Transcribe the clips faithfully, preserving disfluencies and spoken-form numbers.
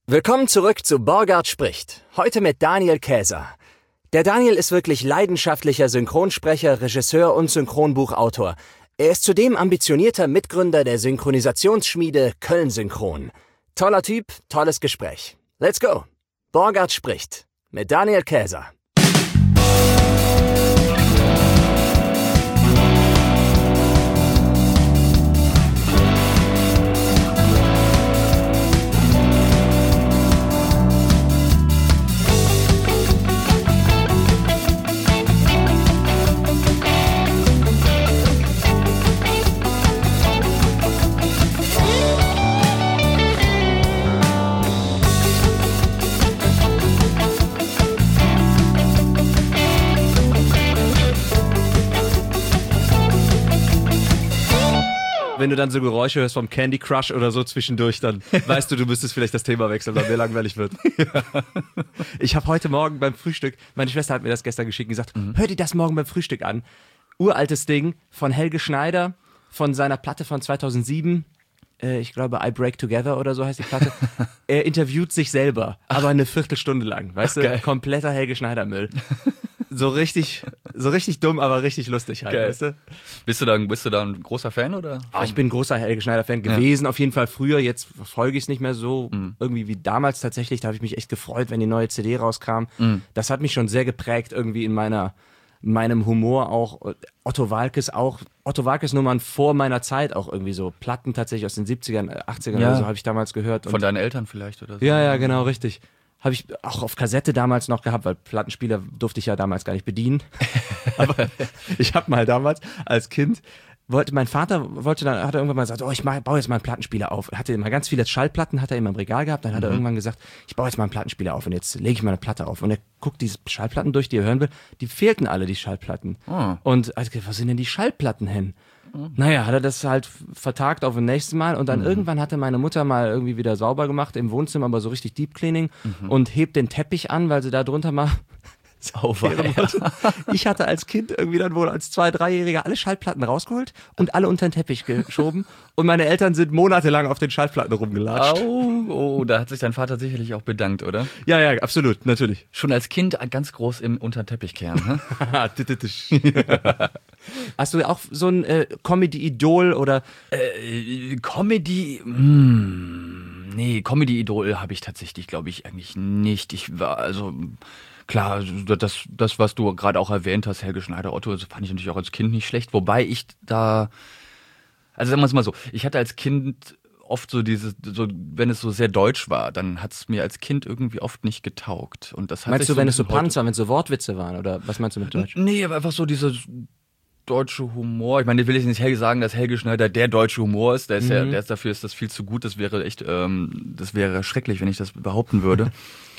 Willkommen zurück zu Borgard spricht. Heute mit Daniel Käser. Der Daniel ist wirklich leidenschaftlicher Synchronsprecher, Regisseur und Synchronbuchautor. Er ist zudem ambitionierter Mitgründer der Synchronisationsschmiede Köln Synchron. Toller Typ, tolles Gespräch. Let's go. Borgard spricht mit Daniel Käser. Wenn du dann so Geräusche hörst vom Candy Crush oder so zwischendurch, dann weißt du, du müsstest vielleicht das Thema wechseln, weil mir langweilig wird. Ja. Ich habe heute Morgen beim Frühstück, meine Schwester hat mir das gestern geschickt und gesagt, mhm. hör dir das morgen beim Frühstück an. Uraltes Ding von Helge Schneider, von seiner Platte von zweitausendsieben. Äh, ich glaube, I Break Together oder so heißt die Platte. Er interviewt sich selber, aber eine Viertelstunde lang, weißt Ach, du? Geil. Kompletter Helge Schneider-Müll. So richtig, so richtig dumm, aber richtig lustig halt, Geil. weißt du? Bist du da, bist du da ein großer Fan, oder? Oh, ich bin ein großer Helge Schneider-Fan gewesen, ja. Auf jeden Fall früher. Jetzt verfolge ich es nicht mehr so mhm. irgendwie wie damals tatsächlich. Da habe ich mich echt gefreut, wenn die neue C D rauskam. Mhm. Das hat mich schon sehr geprägt irgendwie in meiner, in meinem Humor auch. Otto Waalkes auch. Otto Waalkes Nummern vor meiner Zeit auch irgendwie so. Platten tatsächlich aus den siebzigern, achtzigern ja. oder so habe ich damals gehört. Von und deinen Eltern vielleicht oder so? Ja, ja, genau, richtig. Habe ich auch auf Kassette damals noch gehabt, weil Plattenspieler durfte ich ja damals gar nicht bedienen. Aber ich habe mal damals als Kind, wollte mein Vater, wollte dann, hat er irgendwann mal gesagt, oh, ich mach, baue jetzt mal einen Plattenspieler auf. Hatte immer ganz viele Schallplatten, hat er immer im Regal gehabt. Dann hat mhm. er irgendwann gesagt, ich baue jetzt mal einen Plattenspieler auf und jetzt lege ich mal eine Platte auf. Und er guckt diese Schallplatten durch, die er hören will. Die fehlten alle, die Schallplatten. Oh. Und er hat gesagt, was sind denn die Schallplatten hin? Mhm. Naja, hat er das halt vertagt auf das nächste Mal und dann mhm. irgendwann hatte meine Mutter mal irgendwie wieder sauber gemacht im Wohnzimmer, aber so richtig Deep Cleaning mhm. und hebt den Teppich an, weil sie da drunter mal sauber wollte. Ich hatte als Kind irgendwie dann wohl als Zwei-, Dreijähriger alle Schallplatten rausgeholt und alle unter den Teppich geschoben und meine Eltern sind monatelang auf den Schallplatten rumgelatscht. Oh, oh, da hat sich dein Vater sicherlich auch bedankt, oder? Ja, ja, absolut, natürlich. Schon als Kind ganz groß im unter den Teppich kehren, ne? Hast du auch so ein äh, Comedy-Idol oder? Äh, Comedy, mh, nee, Comedy-Idol habe ich tatsächlich, glaube ich, eigentlich nicht. Ich war, also, klar, das, das was du gerade auch erwähnt hast, Helge Schneider, Otto, das fand ich natürlich auch als Kind nicht schlecht. Wobei ich da, also sagen wir es mal so, ich hatte als Kind oft so dieses, so, wenn es so sehr deutsch war, dann hat es mir als Kind irgendwie oft nicht getaugt. Und das hat meinst du, so wenn es so Panzer, wenn es so Wortwitze waren, oder was meinst du mit Deutsch? Nee, aber einfach so diese deutsche Humor. Ich meine, ich will jetzt nicht Helge sagen, dass Helge Schneider der deutsche Humor ist. Der ist mhm. ja, der ist dafür ist das viel zu gut. Das wäre echt, ähm, das wäre schrecklich, wenn ich das behaupten würde.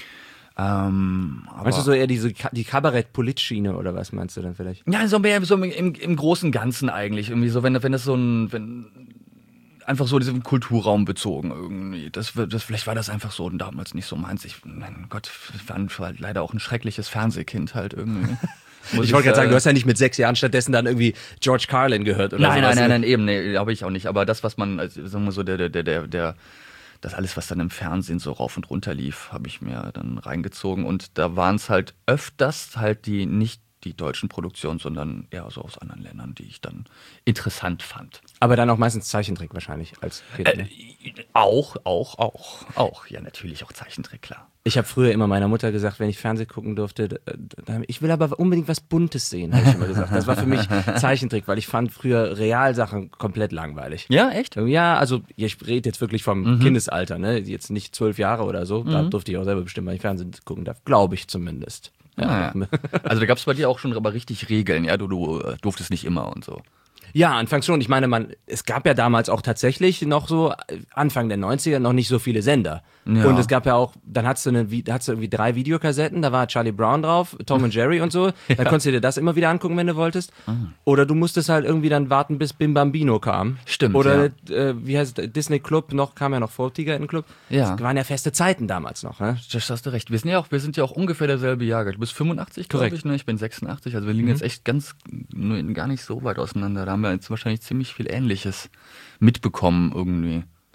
ähm, aber meinst du so eher diese die Kabarett-Polit-Schiene oder was meinst du dann vielleicht? Ja, so mehr so im, im großen Ganzen eigentlich. Irgendwie so, wenn wenn das so ein, wenn einfach so diesen Kulturraum bezogen irgendwie. Das, das vielleicht war das einfach so damals nicht so meins. Ich, mein Gott, ich war leider auch ein schreckliches Fernsehkind halt irgendwie. Muss ich wollte gerade sagen, du hast ja nicht mit sechs Jahren stattdessen dann irgendwie George Carlin gehört oder so. Nein, nein, nein, nein, eben, nee, habe ich auch nicht. Aber das, was man, also, sagen wir so, der, der, der, der, das alles, was dann im Fernsehen so rauf und runter lief, habe ich mir dann reingezogen. Und da waren es halt öfters halt die, nicht die deutschen Produktionen, sondern eher so aus anderen Ländern, die ich dann interessant fand. Aber dann auch meistens Zeichentrick wahrscheinlich als Kind, ne? äh, Auch, auch, auch, auch. Ja, natürlich auch Zeichentrick, klar. Ich habe früher immer meiner Mutter gesagt, wenn ich Fernsehen gucken durfte, ich will aber unbedingt was Buntes sehen, habe ich immer gesagt. Das war für mich Zeichentrick, weil ich fand früher Realsachen komplett langweilig. Ja, echt? Ja, also ich rede jetzt wirklich vom mhm. Kindesalter, ne? Jetzt nicht zwölf Jahre oder so. Mhm. Da durfte ich auch selber bestimmen, weil ich Fernsehen gucken darf, glaube ich zumindest. Ja. Ah, ja. Also da gab es bei dir auch schon aber richtig Regeln, ja? Du, du durftest nicht immer und so. Ja, anfangs schon. Ich meine, man, es gab ja damals auch tatsächlich noch so, Anfang der neunziger, noch nicht so viele Sender. Ja. Und es gab ja auch, dann hattest du, eine, da hattest du irgendwie drei Videokassetten, da war Charlie Brown drauf, Tom und Jerry und so. Ja. Dann konntest du dir das immer wieder angucken, wenn du wolltest. Mhm. Oder du musstest halt irgendwie dann warten, bis Bim Bambino kam. Stimmt, Oder, ja. äh, wie heißt es, Disney Club, noch kam ja noch vor Tiger Club. Ja. Das waren ja feste Zeiten damals noch, ne? Das hast du recht. Wir sind ja auch, wir sind ja auch ungefähr derselbe Jahrgang. Du bist fünfundachtzig, glaube ich, ne? Ich bin sechsundachtzig. Also wir liegen mhm. jetzt echt ganz, gar nicht so weit auseinander. Da haben wir jetzt wahrscheinlich ziemlich viel Ähnliches mitbekommen irgendwie.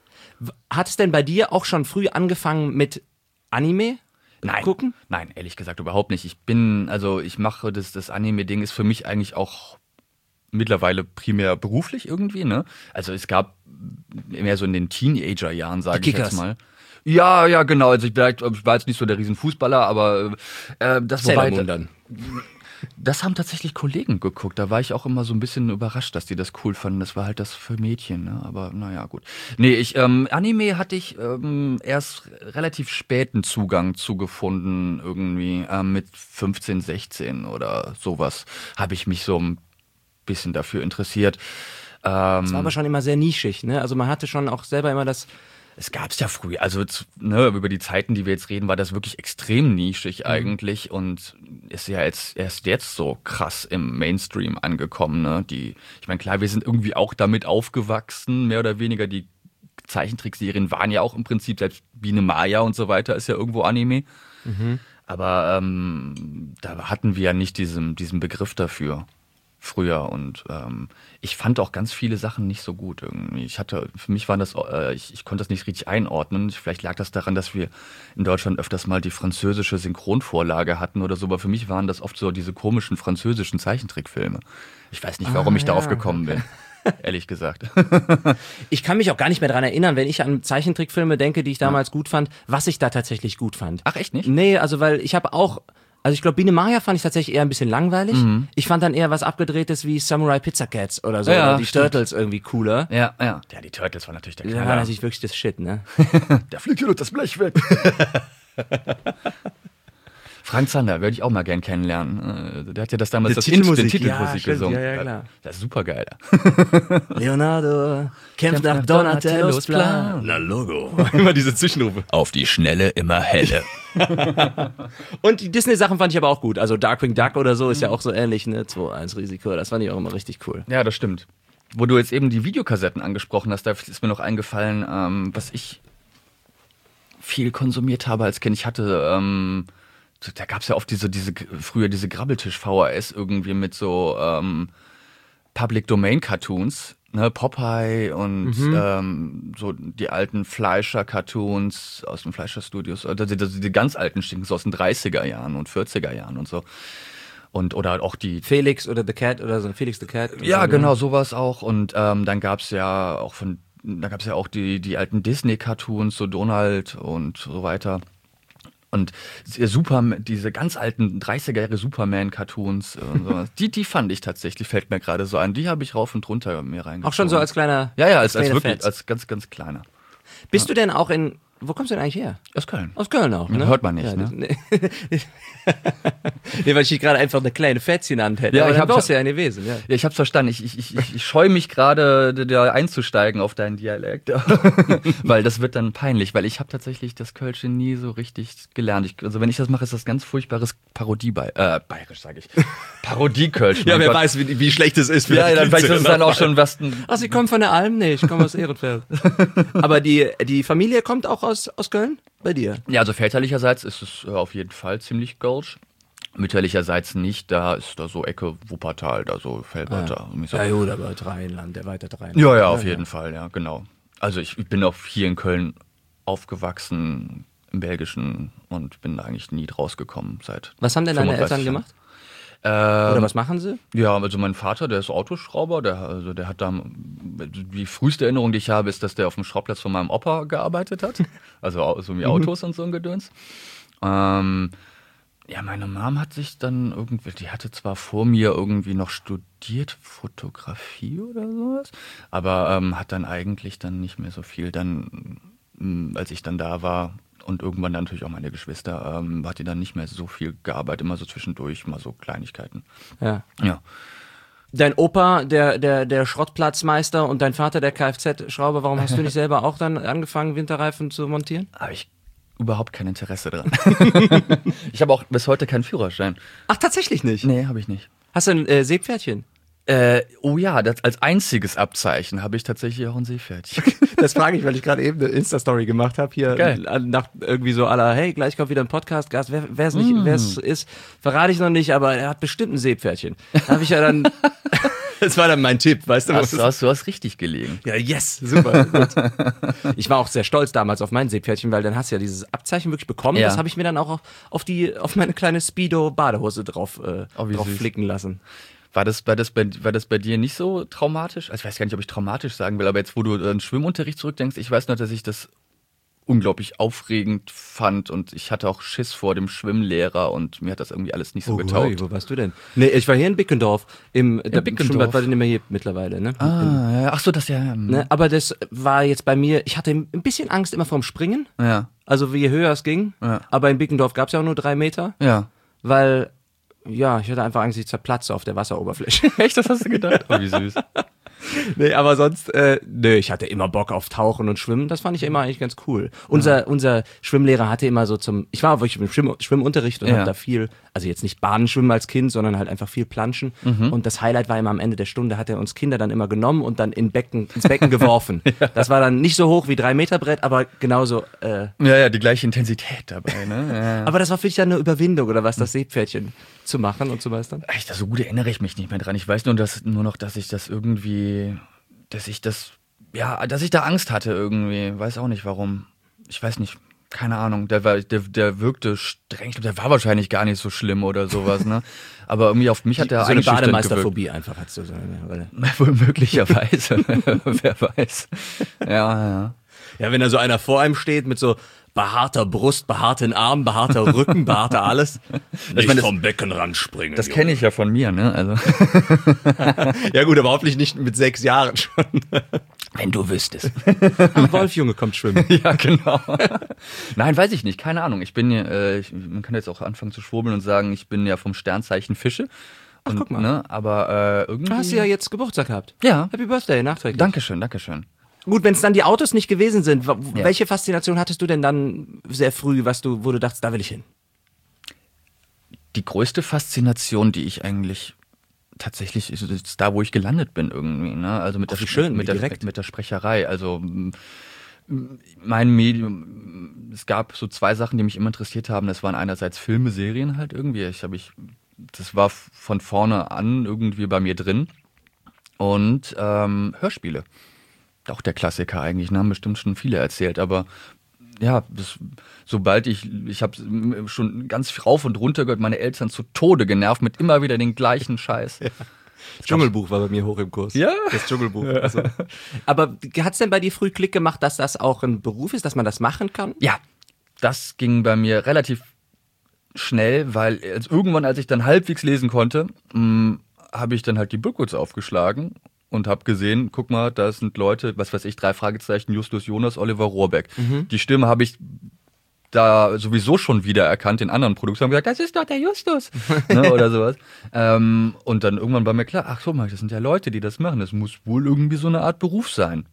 Hat es denn bei dir auch schon früh angefangen mit Anime? Nein, gucken? nein, ehrlich gesagt überhaupt nicht. Ich bin, also ich mache das, das Anime-Ding ist für mich eigentlich auch mittlerweile primär beruflich irgendwie, ne? Also es gab mehr so in den Teenager-Jahren, sage ich jetzt mal. Ja, ja, genau. Also ich, vielleicht, ich war jetzt nicht so der Riesenfußballer, aber äh, das Sailor wobei, Moon dann. Das haben tatsächlich Kollegen geguckt. Da war ich auch immer so ein bisschen überrascht, dass die das cool fanden. Das war halt das für Mädchen, ne? Aber naja, gut. Nee, ich, ähm, Anime hatte ich ähm, erst relativ späten Zugang zugefunden, irgendwie ähm, mit fünfzehn, sechzehn oder sowas, habe ich mich so ein bisschen dafür interessiert. Ähm, Das war aber schon immer sehr nischig, ne? Also man hatte schon auch selber immer das... Es gab's ja früh, also ne, über die Zeiten, die wir jetzt reden, war das wirklich extrem nischig mhm. eigentlich und ist ja jetzt erst jetzt so krass im Mainstream angekommen. Ne? Die, ich meine, klar, wir sind irgendwie auch damit aufgewachsen, mehr oder weniger. Die Zeichentrickserien waren ja auch im Prinzip, selbst Biene Maya und so weiter ist ja irgendwo Anime. Mhm. Aber ähm, da hatten wir ja nicht diesen, diesen Begriff dafür. Früher und ähm, ich fand auch ganz viele Sachen nicht so gut irgendwie. Ich hatte, für mich waren das, äh, ich, ich konnte das nicht richtig einordnen. Vielleicht lag das daran, dass wir in Deutschland öfters mal die französische Synchronvorlage hatten oder so, aber für mich waren das oft so diese komischen französischen Zeichentrickfilme. Ich weiß nicht, warum ah, ich ja. darauf gekommen bin. Ehrlich gesagt. Ich kann mich auch gar nicht mehr daran erinnern, wenn ich an Zeichentrickfilme denke, die ich damals ja. gut fand, was ich da tatsächlich gut fand. Ach, echt nicht? Nee, also weil ich habe auch Also ich glaube, Biene Maya fand ich tatsächlich eher ein bisschen langweilig. Mhm. Ich fand dann eher was Abgedrehtes wie Samurai Pizza Cats oder so. Ja, oder die stimmt. Turtles irgendwie cooler. Ja, ja. Ja, die Turtles waren natürlich der Knaller. Ja, war natürlich wirklich das Shit, ne? Der fliegt hier durch das Blech weg. Frank Zander würde ich auch mal gern kennenlernen. Der hat ja das damals Die das Titelmusik, Int- die Titelmusik ja, stimmt, gesungen. ja, ja, klar. Das ist super geil. Leonardo kämpft nach, nach Donatellos Plan. Na Logo. Immer diese Zwischenrufe. Auf die Schnelle immer helle. Und die Disney-Sachen fand ich aber auch gut. Also Darkwing Duck oder so ist ja auch so ähnlich, ne? zwei eins Risiko, das fand ich auch immer richtig cool. Ja, das stimmt. Wo du jetzt eben die Videokassetten angesprochen hast, da ist mir noch eingefallen, ähm, was ich viel konsumiert habe als Kind. Ich hatte... Ähm, Da gab es ja oft diese, diese, früher diese Grabbeltisch-V H S irgendwie mit so ähm, Public-Domain-Cartoons, ne, Popeye und mhm. ähm, so die alten Fleischer-Cartoons aus den Fleischer-Studios, also die, die, die ganz alten Stinken, so aus den dreißiger Jahren und vierziger Jahren und so. Und, oder auch die... Felix oder The Cat oder so, Felix the Cat. Ja, so, genau, sowas auch. Und ähm, dann gab es ja auch von, da gab es ja auch die, die alten Disney-Cartoons, so Donald und so weiter. Und Super, diese ganz alten dreißiger Jahre Superman-Cartoons, und sowas, die, die fand ich tatsächlich, fällt mir gerade so an. Die habe ich rauf und runter mir reingezogen. Auch schon so als kleiner... Ja, ja, als, als kleine wirklich, Fans. als ganz, ganz kleiner. Bist ja. du denn auch in... Wo kommst du denn eigentlich her? Aus Köln. Aus Köln auch, ne? Hört man nicht, ja, ne? Nee, nee, weil ich dich gerade einfach eine kleine Fetz genannt hätte. Ja, aber ich dann hab, warst du ja eine Wesen, ja. Ja, ich hab's verstanden. Ich, ich, ich, ich scheue mich gerade, da einzusteigen auf deinen Dialekt. Weil das wird dann peinlich, weil ich habe tatsächlich das Kölsche nie so richtig gelernt. Ich, also wenn ich das mache, ist das ganz furchtbares Parodie bei, äh, bayerisch sage ich. Parodie-Kölsch. Ja, wer Gott. weiß, wie, wie schlecht es ist. Ja, dann weiß ich, das ist dann auch schon was. Ach, Sie kommen von der Alm? Nee, ich komme aus Ehrenfeld. Aber die, die Familie kommt auch aus, aus Köln? Bei dir? Ja, also väterlicherseits ist es äh, auf jeden Fall ziemlich Kölsch. Mütterlicherseits nicht, da ist da so Ecke Wuppertal, da so Felbert. Ja, ja gut, aber Rheinland, der weiter Rheinland. Ja, ja, auf jeden Fall, ja, genau. Also ich, ich bin auch hier in Köln aufgewachsen, im Belgischen, und bin da eigentlich nie rausgekommen seit. Was haben denn deine Eltern Jahren. gemacht? Ähm, Oder was machen sie? Ja, also mein Vater, der ist Autoschrauber, der, also der hat da, die früheste Erinnerung, die ich habe, ist, dass der auf dem Schraubplatz von meinem Opa gearbeitet hat. Also so wie Autos und so ein Gedöns. Ähm, ja, meine Mom hat sich dann irgendwie, die hatte zwar vor mir irgendwie noch studiert, Fotografie oder sowas, aber ähm, hat dann eigentlich dann nicht mehr so viel. Dann, als ich dann da war, und irgendwann dann natürlich auch meine Geschwister, ähm, hat die dann nicht mehr so viel gearbeitet, immer so zwischendurch, mal so Kleinigkeiten. Ja. Ja. Dein Opa, der, der, der Schrottplatzmeister, und dein Vater, der Kfz-Schrauber, warum hast du nicht selber auch dann angefangen, Winterreifen zu montieren? Habe ich überhaupt kein Interesse dran. Ich habe auch bis heute keinen Führerschein. Ach, tatsächlich nicht? Nee, habe ich nicht. Hast du ein äh, Seepferdchen? Äh, oh ja, das, als einziges Abzeichen habe ich tatsächlich auch ein Seepferdchen. Das frage ich, weil ich gerade eben eine Insta-Story gemacht habe. Hier Geil. nach irgendwie so aller, hey, gleich kommt wieder ein Podcast-Gast. Wer es nicht, mm. wer es ist, verrate ich noch nicht, aber er hat bestimmt ein Seepferdchen. Da habe ich ja dann Das war dann mein Tipp, weißt du? Hast, du, hast, du hast richtig gelegen. Ja, yes, super. Gut. Ich war auch sehr stolz damals auf mein Seepferdchen, weil dann hast du ja dieses Abzeichen wirklich bekommen. Ja. Das habe ich mir dann auch auf, auf, die, auf meine kleine Speedo-Badehose drauf, äh, Oh, wie drauf süß. flicken lassen. War das, war, das bei, war das bei dir nicht so traumatisch? Also ich weiß gar nicht, ob ich traumatisch sagen will, aber jetzt, wo du an Schwimmunterricht zurückdenkst, ich weiß noch, dass ich das unglaublich aufregend fand und ich hatte auch Schiss vor dem Schwimmlehrer und mir hat das irgendwie alles nicht so Oh, getaugt. hey, wo warst du denn? Nee, ich war hier in Bickendorf. Im der Bickendorf. Schwimmbad war den immer hier mittlerweile, ne? Ah, ja. Ach so, das ja. hm. Ne? Aber das war jetzt bei mir, ich hatte ein bisschen Angst immer vorm Springen. Ja, Also je höher es ging. Ja. Aber in Bickendorf gab es ja auch nur drei Meter. ja. Weil, ja, ich hatte einfach Angst, ich zerplatze auf der Wasseroberfläche. Echt, das hast du gedacht? Oh, wie süß. Nee, aber sonst, äh, nö, ich hatte immer Bock auf Tauchen und Schwimmen. Das fand ich immer eigentlich ganz cool. Unser, unser Schwimmlehrer hatte immer so zum, ich war wirklich im Schwimm, Schwimmunterricht und Ja. habe da viel, also jetzt nicht Bahnenschwimmen als Kind, sondern halt einfach viel Planschen. Und das Highlight war immer am Ende der Stunde, hat er uns Kinder dann immer genommen und dann in Becken, ins Becken geworfen. Das war dann nicht so hoch wie drei Meter Brett, aber genauso, äh, Ja, ja, die gleiche Intensität dabei, ne? Ja. aber das war für dich dann eine Überwindung oder was, das Seepferdchen zu machen und zu meistern? Echt, so gut erinnere ich mich nicht mehr dran. Ich weiß nur, dass, nur noch, dass ich das irgendwie, dass ich das, ja, dass ich da Angst hatte irgendwie. Weiß auch nicht warum. Ich weiß nicht. Keine Ahnung. Der, war, der, der wirkte streng. Ich glaube, der war wahrscheinlich gar nicht so schlimm oder sowas, ne? Aber irgendwie auf mich hat der So eine einschüchternd gewirkt. Bademeisterphobie einfach, hast du so eine, oder? Wohl möglicherweise. Wer weiß. Ja, ja. Ja, wenn da so einer vor einem steht mit so behaarter Brust, behaarten Arm, behaarter Rücken, behaarter alles. Nicht meine, das- vom Beckenrand springen. Das kenne ich ja von mir, ne? Also. Ja gut, aber hoffentlich nicht mit sechs Jahren schon. Wenn du wüsstest. Ach, Wolf, Junge, kommt schwimmen. Ja, genau. Nein, weiß ich nicht, keine Ahnung. Ich bin ja, äh, ich, man kann jetzt auch anfangen zu schwurbeln und sagen, ich bin ja vom Sternzeichen Fische. Ach, Und, guck mal. Ne, aber äh, irgendwie. Du hast ja jetzt Geburtstag gehabt. Ja. Happy Birthday, nachträglich. Dankeschön, Dankeschön. Gut, wenn es dann die Autos nicht gewesen sind, wa- Ja. welche Faszination hattest du denn dann sehr früh, was du, wo du dachtest, da will ich hin? Die größte Faszination, die ich eigentlich tatsächlich ist, ist da, wo ich gelandet bin irgendwie. Ne? Also mit, Ach, der, wie schön, mit, wie der, direkt. mit der Sprecherei. Also m- mein Medium, es gab so zwei Sachen, die mich immer interessiert haben. Das waren einerseits Filme, Serien halt irgendwie. Ich habe ich, das war von vorne an irgendwie bei mir drin. Und ähm, Hörspiele. Auch der Klassiker eigentlich, ne? Haben bestimmt schon viele erzählt, aber ja, das, sobald ich, ich habe schon ganz rauf und runter gehört, meine Eltern zu Tode genervt mit immer wieder den gleichen Scheiß. Dschungelbuch war bei mir hoch im Kurs. Ja? Das Dschungelbuch. Also. Aber hat es denn bei dir früh Klick gemacht, dass das auch ein Beruf ist, dass man das machen kann? Ja, das ging bei mir relativ schnell, weil als, irgendwann, als ich dann halbwegs lesen konnte, habe ich dann halt die Booklets aufgeschlagen und habe gesehen, guck mal, da sind Leute, was weiß ich, drei Fragezeichen, Justus Jonas, Oliver Rohrbeck. Die Stimme habe ich da sowieso schon wieder erkannt in anderen Produktionen, haben gesagt, das ist doch der Justus, ne, oder sowas. Ähm, und dann irgendwann war mir klar, ach guck mal, das sind ja Leute, die das machen, das muss wohl irgendwie so eine Art Beruf sein.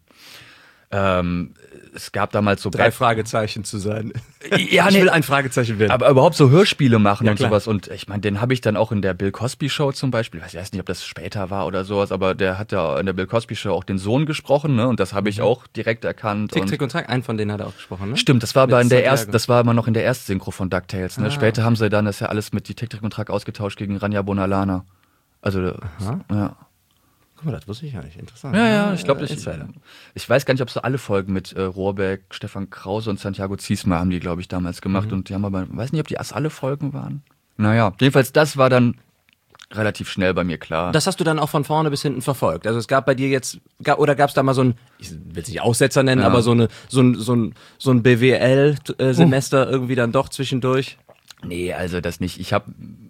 Ähm, es gab damals so Drei Brett- Fragezeichen zu sein. Ja, ich nee, will ein Fragezeichen werden. aber überhaupt so Hörspiele machen Ja, und klar. sowas. Und ich meine, den habe ich dann auch in der Bill Cosby Show zum Beispiel, ich weiß nicht, ob das später war oder sowas, aber der hat ja in der Bill Cosby Show auch den Sohn gesprochen, ne? Und das habe ich auch direkt erkannt. Tick, und Trick und Track, einen von denen hat er auch gesprochen, ne? Stimmt, das war Mit aber in der Santiago. ersten, das war immer noch in der Erstsynchro von DuckTales. Ne? Ah. Später haben sie dann das ja alles mit die Tick, Trick und Track ausgetauscht gegen Rania Bonalana. Also, ja. Guck mal, das wusste ich ja nicht. Interessant. Ja, ja, ich glaube, Äh, ich, Insider. ich weiß gar nicht, ob so alle Folgen mit äh, Rohrbeck, Stefan Krause und Santiago Ziesmer haben die, glaube ich, damals gemacht. Mhm. Und die haben aber, weiß nicht, ob die erst alle Folgen waren. Naja, jedenfalls, das war dann relativ schnell bei mir klar. Das hast du dann auch von vorne bis hinten verfolgt. Also es gab bei dir jetzt, ga- oder gab es da mal so ein, ich will es nicht Aussetzer nennen, Ja. aber so eine, so ein, so ein, so ein B W L-Semester irgendwie dann doch zwischendurch. Nee, also das nicht. Ich habe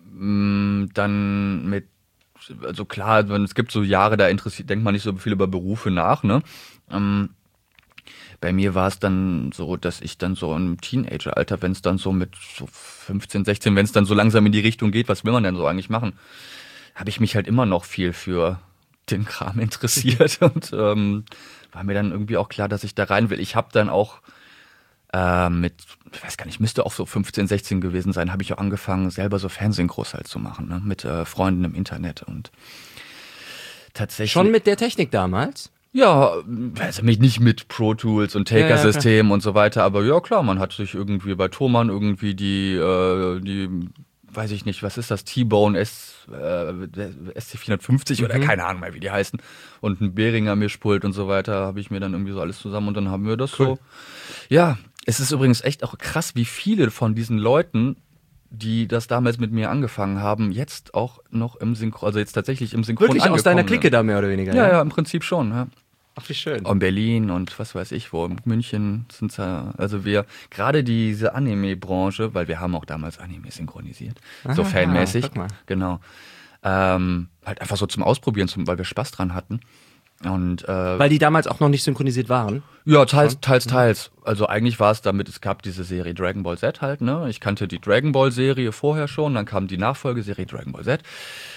dann mit, also klar, wenn- es gibt so Jahre, da interessiert, denkt man nicht so viel über Berufe nach, ne? Ähm, bei mir war es dann so, dass ich dann so im Teenageralter, wenn es dann so mit so fünfzehn, sechzehn, wenn es dann so langsam in die Richtung geht, was will man denn so eigentlich machen, habe ich mich halt immer noch viel für den Kram interessiert und ähm, war mir dann irgendwie auch klar, dass ich da rein will. Ich habe dann auch äh, mit, ich weiß gar nicht, müsste auch so fünfzehn, sechzehn gewesen sein, habe ich auch angefangen, selber so Fernsehsynchros halt zu machen, ne? Mit äh, Freunden im Internet und tatsächlich. Schon mit der Technik damals? Ja, also mich nicht mit Pro Tools und Ja, ja, Taker-System und so weiter, aber ja klar, man hat sich irgendwie bei Thomann irgendwie die, äh, die weiß ich nicht, was ist das, T-Bone S, äh, S C vierhundertfünfzig mhm. oder keine Ahnung mehr, wie die heißen. Und ein Behringer Mischpult und so weiter, habe ich mir dann irgendwie so alles zusammen und dann haben wir das cool. so. Ja, es ist übrigens echt auch krass, wie viele von diesen Leuten, die das damals mit mir angefangen haben, jetzt auch noch im Synchron, also jetzt tatsächlich im Synchron Wirklich aus deiner Clique da mehr oder weniger? Ja, ja, ja im Prinzip schon, ja. Ach, wie schön. In Berlin und was weiß ich wo, in München sind ja, also wir, gerade diese Anime-Branche, weil wir haben auch damals Anime synchronisiert, Aha, so fanmäßig, guck mal. Genau, ähm, halt einfach so zum Ausprobieren, zum, weil wir Spaß dran hatten. Und, äh, weil die damals auch noch nicht synchronisiert waren? Ja, teils, teils, teils. Also eigentlich war es damit, es gab diese Serie Dragon Ball Z halt, ne? Ich kannte die Dragon Ball Serie vorher schon, dann kam die Nachfolgeserie Dragon Ball Z.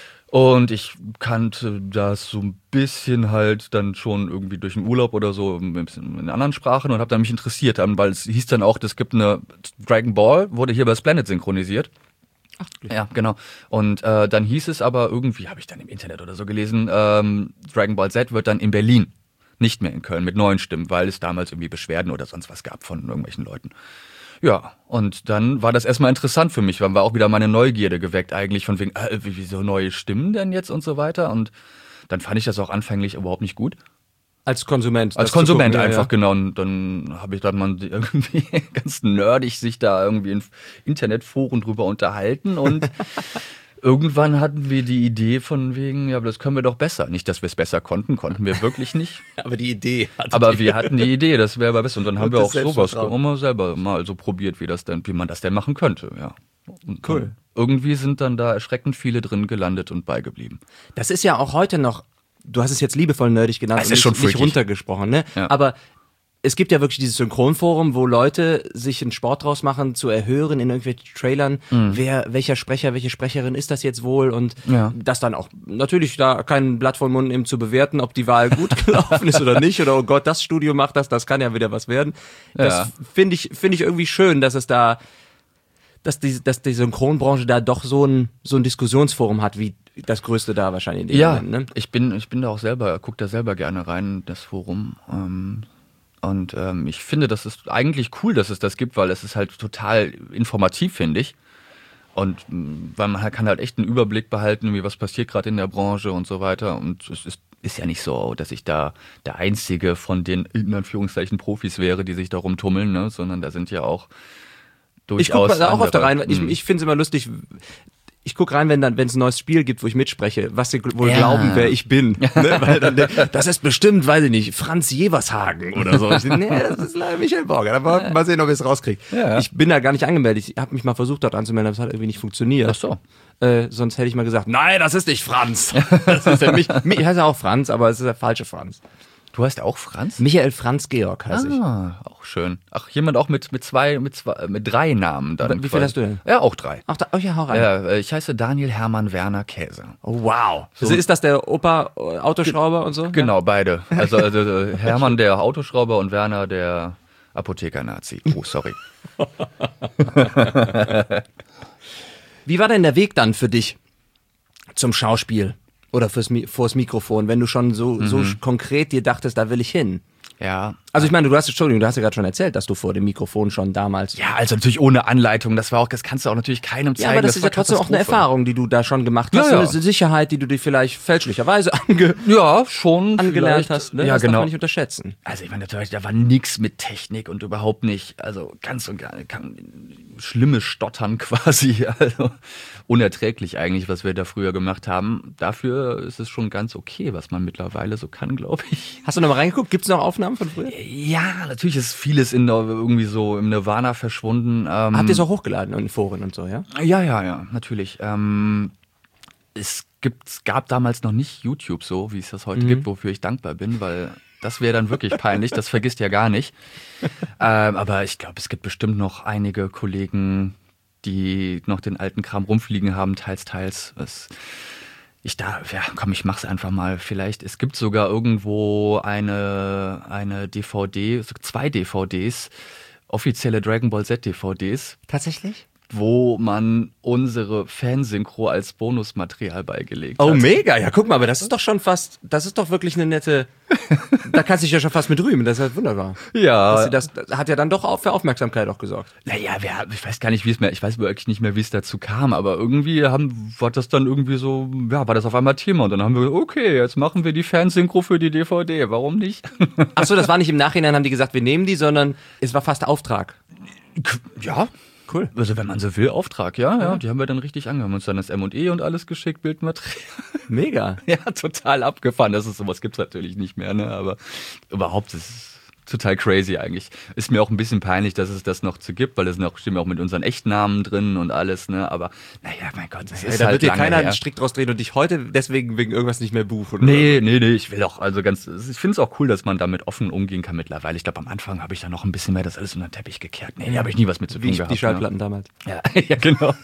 Und ich kannte das so ein bisschen halt dann schon irgendwie durch den Urlaub oder so ein bisschen in anderen Sprachen und habe dann mich interessiert, weil es hieß dann auch, es gibt eine Dragon Ball, wurde hier bei Splendid synchronisiert. Ach, ja, genau. Und äh, dann hieß es aber irgendwie, habe ich dann im Internet oder so gelesen, ähm, Dragon Ball Z wird dann in Berlin, nicht mehr in Köln mit neuen Stimmen, weil es damals irgendwie Beschwerden oder sonst was gab von irgendwelchen Leuten. Ja, und dann war das erstmal interessant für mich, weil war auch wieder meine Neugierde geweckt eigentlich von wegen, äh, wieso neue Stimmen denn jetzt und so weiter. Und dann fand ich das auch anfänglich überhaupt nicht gut. Als Konsument. Als Konsument gucken, einfach, ja, ja. Genau. Und dann habe ich dann mal irgendwie ganz nerdig sich da irgendwie in Internetforen drüber unterhalten und irgendwann hatten wir die Idee von wegen, ja, aber das können wir doch besser. Nicht, dass wir es besser konnten, konnten wir wirklich nicht. Aber die Idee. Aber die. wir hatten die Idee, das wäre aber besser. Und dann haben wir auch sowas immer selber mal so probiert, wie das denn, wie man das denn machen könnte, ja. Und cool. Irgendwie sind dann da erschreckend viele drin gelandet und beigeblieben. Das ist ja auch heute noch, du hast es jetzt liebevoll nerdig genannt, es ist schon nicht, nicht runtergesprochen, ne? Ja. Aber es gibt ja wirklich dieses Synchronforum, wo Leute sich einen Sport draus machen, zu erhören in irgendwelchen Trailern, mhm. wer, welcher Sprecher, welche Sprecherin ist das jetzt wohl und ja. das dann auch natürlich da kein Blatt vom Mund nehmen zu bewerten, ob die Wahl gut gelaufen ist oder nicht oder oh Gott, das Studio macht das, das kann ja wieder was werden. Das ja. finde ich, finde ich irgendwie schön, dass es da, dass die, dass die Synchronbranche da doch so ein, so ein Diskussionsforum hat, wie das größte da wahrscheinlich in dem ja, Moment, ne? ich bin, ich bin da auch selber, guck da selber gerne rein, das Forum, ähm, Und ähm, ich finde, das ist eigentlich cool, dass es das gibt, weil es ist halt total informativ, finde ich. Und weil man kann halt echt einen Überblick behalten, wie was passiert gerade in der Branche und so weiter. Und es ist, ist ja nicht so, dass ich da der Einzige von den in Anführungszeichen Profis wäre, die sich da rumtummeln, ne? Sondern da sind ja auch durchaus Ich gucke da auch andere. öfter rein. Ich, ich finde es immer lustig. Ich gucke rein, wenn dann, wenn es ein neues Spiel gibt, wo ich mitspreche, was sie wohl ja. glauben, wer ich bin. Ne? Weil dann, das ist bestimmt, weiß ich nicht, Franz Jevershagen oder so. Ich denke, nee, das ist leider Michael Borger. Aber mal sehen, ob ich es rauskriege. Ja. Ich bin da gar nicht angemeldet. Ich habe mich mal versucht, dort anzumelden, aber es hat irgendwie nicht funktioniert. Ach so. Äh, sonst hätte ich mal gesagt, nein, das ist nicht Franz. Das ist ja mich, ich heiße auch Franz, aber es ist der falsche Franz. Du heißt auch Franz? Michael Franz Georg heiße ich. Ah, auch schön. Ach, jemand auch mit, mit zwei, mit zwei, mit drei Namen dann. Wie viel hast du denn? Ja, auch drei. Ach, da, oh ja, hau rein. Ja, ich heiße Daniel Hermann Werner Käse. Oh, wow. So. Also ist das der Opa äh, Autoschrauber und so? Genau, beide. Also, also Hermann der Autoschrauber und Werner der Apotheker-Nazi. Oh, sorry. Wie war denn der Weg dann für dich zum Schauspiel? Oder fürs, vors Mikrofon, wenn du schon so, mhm. so konkret dir dachtest, da will ich hin. Ja. Also ich meine, du hast, Entschuldigung, du hast ja gerade schon erzählt, dass du vor dem Mikrofon schon damals... Ja, also natürlich ohne Anleitung, das war auch, das kannst du auch natürlich keinem zeigen. Ja, aber das, das ist ja trotzdem auch eine Erfahrung, die du da schon gemacht hast, ja, ja. eine Sicherheit, die du dir vielleicht fälschlicherweise ange ja, schon angelernt hast, ne? Ja, das genau. darf man nicht unterschätzen. Also ich meine, natürlich, da war nix mit Technik und überhaupt nicht, also ganz und gar nicht, schlimme Stottern quasi, also unerträglich eigentlich, was wir da früher gemacht haben. Dafür ist es schon ganz okay, was man mittlerweile so kann, glaube ich. Hast du noch mal reingeguckt? Gibt es noch Aufnahmen von früher? Ja, natürlich ist vieles in irgendwie so im Nirvana verschwunden. Ähm, Habt ihr es auch hochgeladen in Foren und so, ja? Ja, ja, ja, natürlich. Ähm, es gibt, es gab damals noch nicht YouTube so, wie es das heute mhm. gibt, wofür ich dankbar bin, weil das wäre dann wirklich peinlich, das vergisst ja gar nicht. Ähm, aber ich glaube, es gibt bestimmt noch einige Kollegen, die noch den alten Kram rumfliegen haben, teils, teils. Was ich da, ja, komm, ich mach's einfach mal. Vielleicht, es gibt sogar irgendwo eine, eine D V D, zwei D V Ds, offizielle Dragon Ball Z D V Ds. Tatsächlich? wo man unsere Fansynchro als Bonusmaterial beigelegt Oh, hat. mega. Ja, guck mal, aber das ist doch schon fast, das ist doch wirklich eine nette, da kannst du dich ja schon fast mit rühmen. Das ist halt wunderbar. Ja. Dass sie das, das hat ja dann doch auch für Aufmerksamkeit auch gesorgt. Naja, wer, ich weiß gar nicht, wie es mehr, ich weiß wirklich nicht mehr, wie es dazu kam, aber irgendwie haben, war das dann irgendwie so, ja, war das auf einmal Thema und dann haben wir gesagt, okay, jetzt machen wir die Fansynchro für die D V D, warum nicht? Ach so, das war nicht im Nachhinein, haben die gesagt, wir nehmen die, sondern es war fast Auftrag. Ja. Cool. Also wenn man so will, Auftrag, ja, ja, die haben wir dann richtig angehört, haben uns dann das M und E und alles geschickt, Bildmaterial. Mega. Ja, total abgefahren, das ist sowas gibt's natürlich nicht mehr, ne, aber überhaupt ist es total crazy eigentlich. Ist mir auch ein bisschen peinlich, dass es das noch zu gibt, weil es noch stehen auch mit unseren Echtnamen drin und alles, ne, aber naja, mein Gott, das Ja, ist da halt wird dir lange keiner her. einen Strick draus drehen und dich heute deswegen wegen irgendwas nicht mehr buchen. Nee, nee, nee, ich will auch, also ganz, ich finde es auch cool, dass man damit offen umgehen kann mittlerweile. Ich glaube, am Anfang habe ich da noch ein bisschen mehr das alles unter den Teppich gekehrt. Nee, da habe ich nie was mit zu tun Wie ich gehabt. die Schallplatten damals. Ja, ja genau.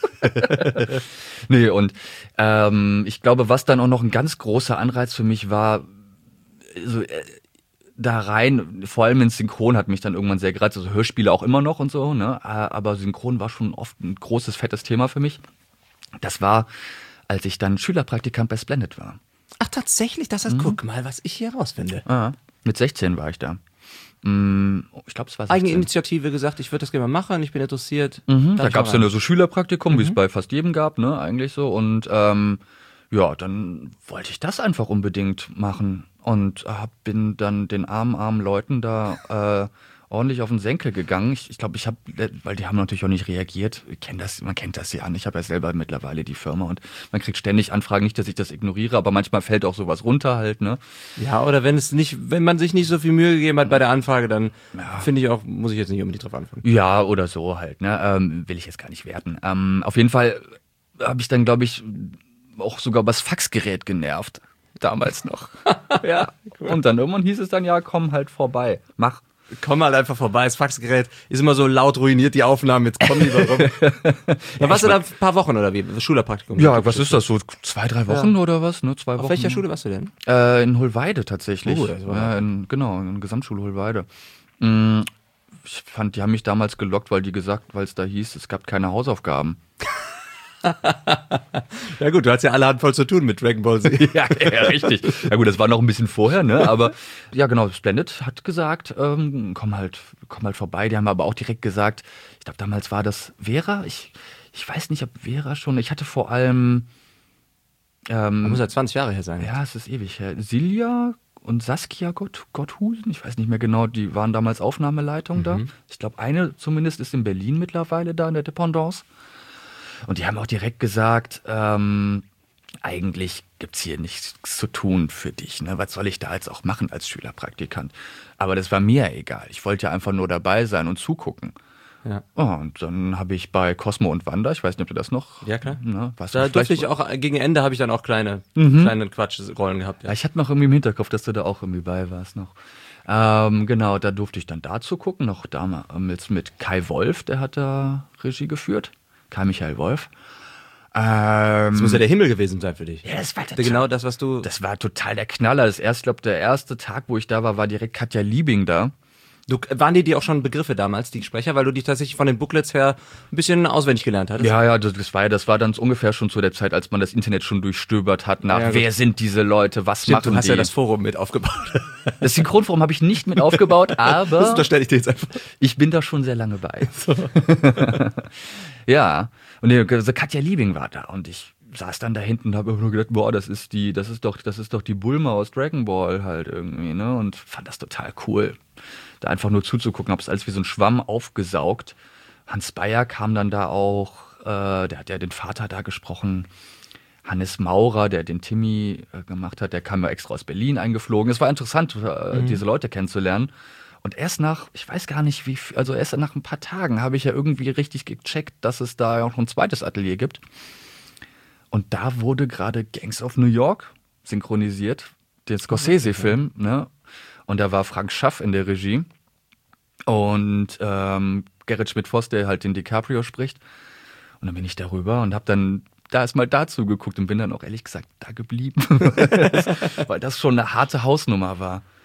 Nee, und ähm, ich glaube, was dann auch noch ein ganz großer Anreiz für mich war, so, äh, da rein, vor allem ins Synchron hat mich dann irgendwann sehr gereizt, also Hörspiele auch immer noch und so, ne? Aber Synchron war schon oft ein großes, fettes Thema für mich. Das war, als ich dann Schülerpraktikant bei Splendid war. Ach, tatsächlich? Das heißt, guck mal, was ich hier rausfinde. Ah, mit sechzehn war ich da. Mm, Ich glaube, es war sechzehn. Eigeninitiative gesagt, ich würde das gerne mal machen, ich bin interessiert. Mhm, da Darf ich gab es mal dann rein? so Schülerpraktikum, wie es bei fast jedem gab, ne, eigentlich so. Und ähm, ja, dann wollte ich das einfach unbedingt machen. Und hab, bin dann den armen, armen Leuten da äh, ordentlich auf den Senkel gegangen. Ich, ich glaube, ich habe, weil die haben natürlich auch nicht reagiert. Ich kenn das, man kennt das ja an. Ich habe ja selber mittlerweile die Firma und man kriegt ständig Anfragen, nicht, dass ich das ignoriere, aber manchmal fällt auch sowas runter halt, ne? Ja, oder wenn es nicht, wenn man sich nicht so viel Mühe gegeben hat bei der Anfrage, dann finde ich auch, muss ich jetzt nicht unbedingt drauf anfangen. Ja, oder so halt, ne? Ähm, will ich jetzt gar nicht werten. Ähm, auf jeden Fall habe ich dann, glaube ich, auch sogar übers Faxgerät genervt. Damals noch. Ja. Und dann irgendwann hieß es dann, ja, komm halt vorbei. Mach. Komm mal einfach vorbei, das Faxgerät ist immer so laut, ruiniert die Aufnahmen, jetzt komm lieber rum. Dann warst du da ein paar Wochen oder wie? Schülerpraktikum? Ja, was ist das, so zwei, drei Wochen Ja. oder was? Ne, zwei Auf Wochen. welcher Schule warst du denn? Äh, in Hohlweide tatsächlich. Oh, das war ja, in, genau, in Gesamtschule Hohlweide. Mm, Ich fand, die haben mich damals gelockt, weil die gesagt, weil es da hieß, es gab keine Hausaufgaben. Ja gut, du hast ja allerhand voll zu tun mit Dragon Ball Z. Ja, ja, richtig. Ja gut, das war noch ein bisschen vorher, ne? Aber ja, genau, Splendid hat gesagt, ähm, komm halt, komm halt vorbei. Die haben aber auch direkt gesagt, ich glaube, damals war das Vera. Ich, ich weiß nicht, ob Vera schon. Ich hatte vor allem, ähm, Das muss ja zwanzig Jahre her sein. ja, es ist ewig her. Silja und Saskia Gott, Gotthusen, ich weiß nicht mehr genau, die waren damals Aufnahmeleitung da. Ich glaube, eine zumindest ist in Berlin mittlerweile da in der Dependance. Und die haben auch direkt gesagt, ähm, eigentlich gibt's hier nichts zu tun für dich. Ne? Was soll ich da jetzt auch machen als Schülerpraktikant? Aber das war mir egal. Ich wollte ja einfach nur dabei sein und zugucken. Ja. Oh, und dann habe ich bei Cosmo und Wanda, ich weiß nicht, ob du das noch... Ja, klar. Ne, weißt Da du durfte vielleicht- ich auch, gegen Ende habe ich dann auch kleine, kleine Quatschrollen gehabt. Ja, Ja. ich hatte noch irgendwie im Hinterkopf, dass du da auch irgendwie bei warst noch. Ähm, genau, da durfte ich dann dazu gucken, noch damals mit Kai Wolf, der hat da Regie geführt. Kai Michael Wolf. Ähm, Das muss ja der Himmel gewesen sein für dich. ja, das war total, Genau das, was du... das war total der Knaller. Das erste, ich glaube, der erste Tag, wo ich da war, war direkt Katja Liebing da. Du, waren dir die auch schon Begriffe damals, die Sprecher, weil du die tatsächlich von den Booklets her ein bisschen auswendig gelernt hattest? Ja, ja, das, das war ja, das war dann ungefähr schon zu der Zeit, als man das Internet schon durchstöbert hat nach, Ja, gut. wer sind diese Leute, was Stimmt, machen du hast die? ja das Forum mit aufgebaut. Das Synchronforum habe ich nicht mit aufgebaut, Das aber unterstelle ich dir jetzt einfach. ich bin da schon sehr lange bei. Ja, und die, also Katja Liebing war da und ich saß dann da hinten und habe nur gedacht, boah, das ist die, das ist doch, das ist doch die Bulma aus Dragon Ball halt irgendwie, ne? Und fand das total cool, da einfach nur zuzugucken, habe es alles wie so ein Schwamm aufgesaugt. Hans Bayer kam dann da auch, äh, der hat ja den Vater da gesprochen. Hannes Maurer, der den Timmy äh, gemacht hat, der kam ja extra aus Berlin eingeflogen. Es war interessant, äh, diese Leute kennenzulernen. Und erst nach, ich weiß gar nicht wie, viel- also erst nach ein paar Tagen habe ich ja irgendwie richtig gecheckt, dass es da auch noch ein zweites Atelier gibt. Und da wurde gerade Gangs of New York synchronisiert, den Scorsese-Film, ne? Und da war Frank Schaff in der Regie und ähm, Gerrit Schmidt-Voss, der halt den DiCaprio spricht. Und dann bin ich darüber und habe dann da erstmal dazu geguckt und bin dann auch ehrlich gesagt da geblieben, weil das schon eine harte Hausnummer war.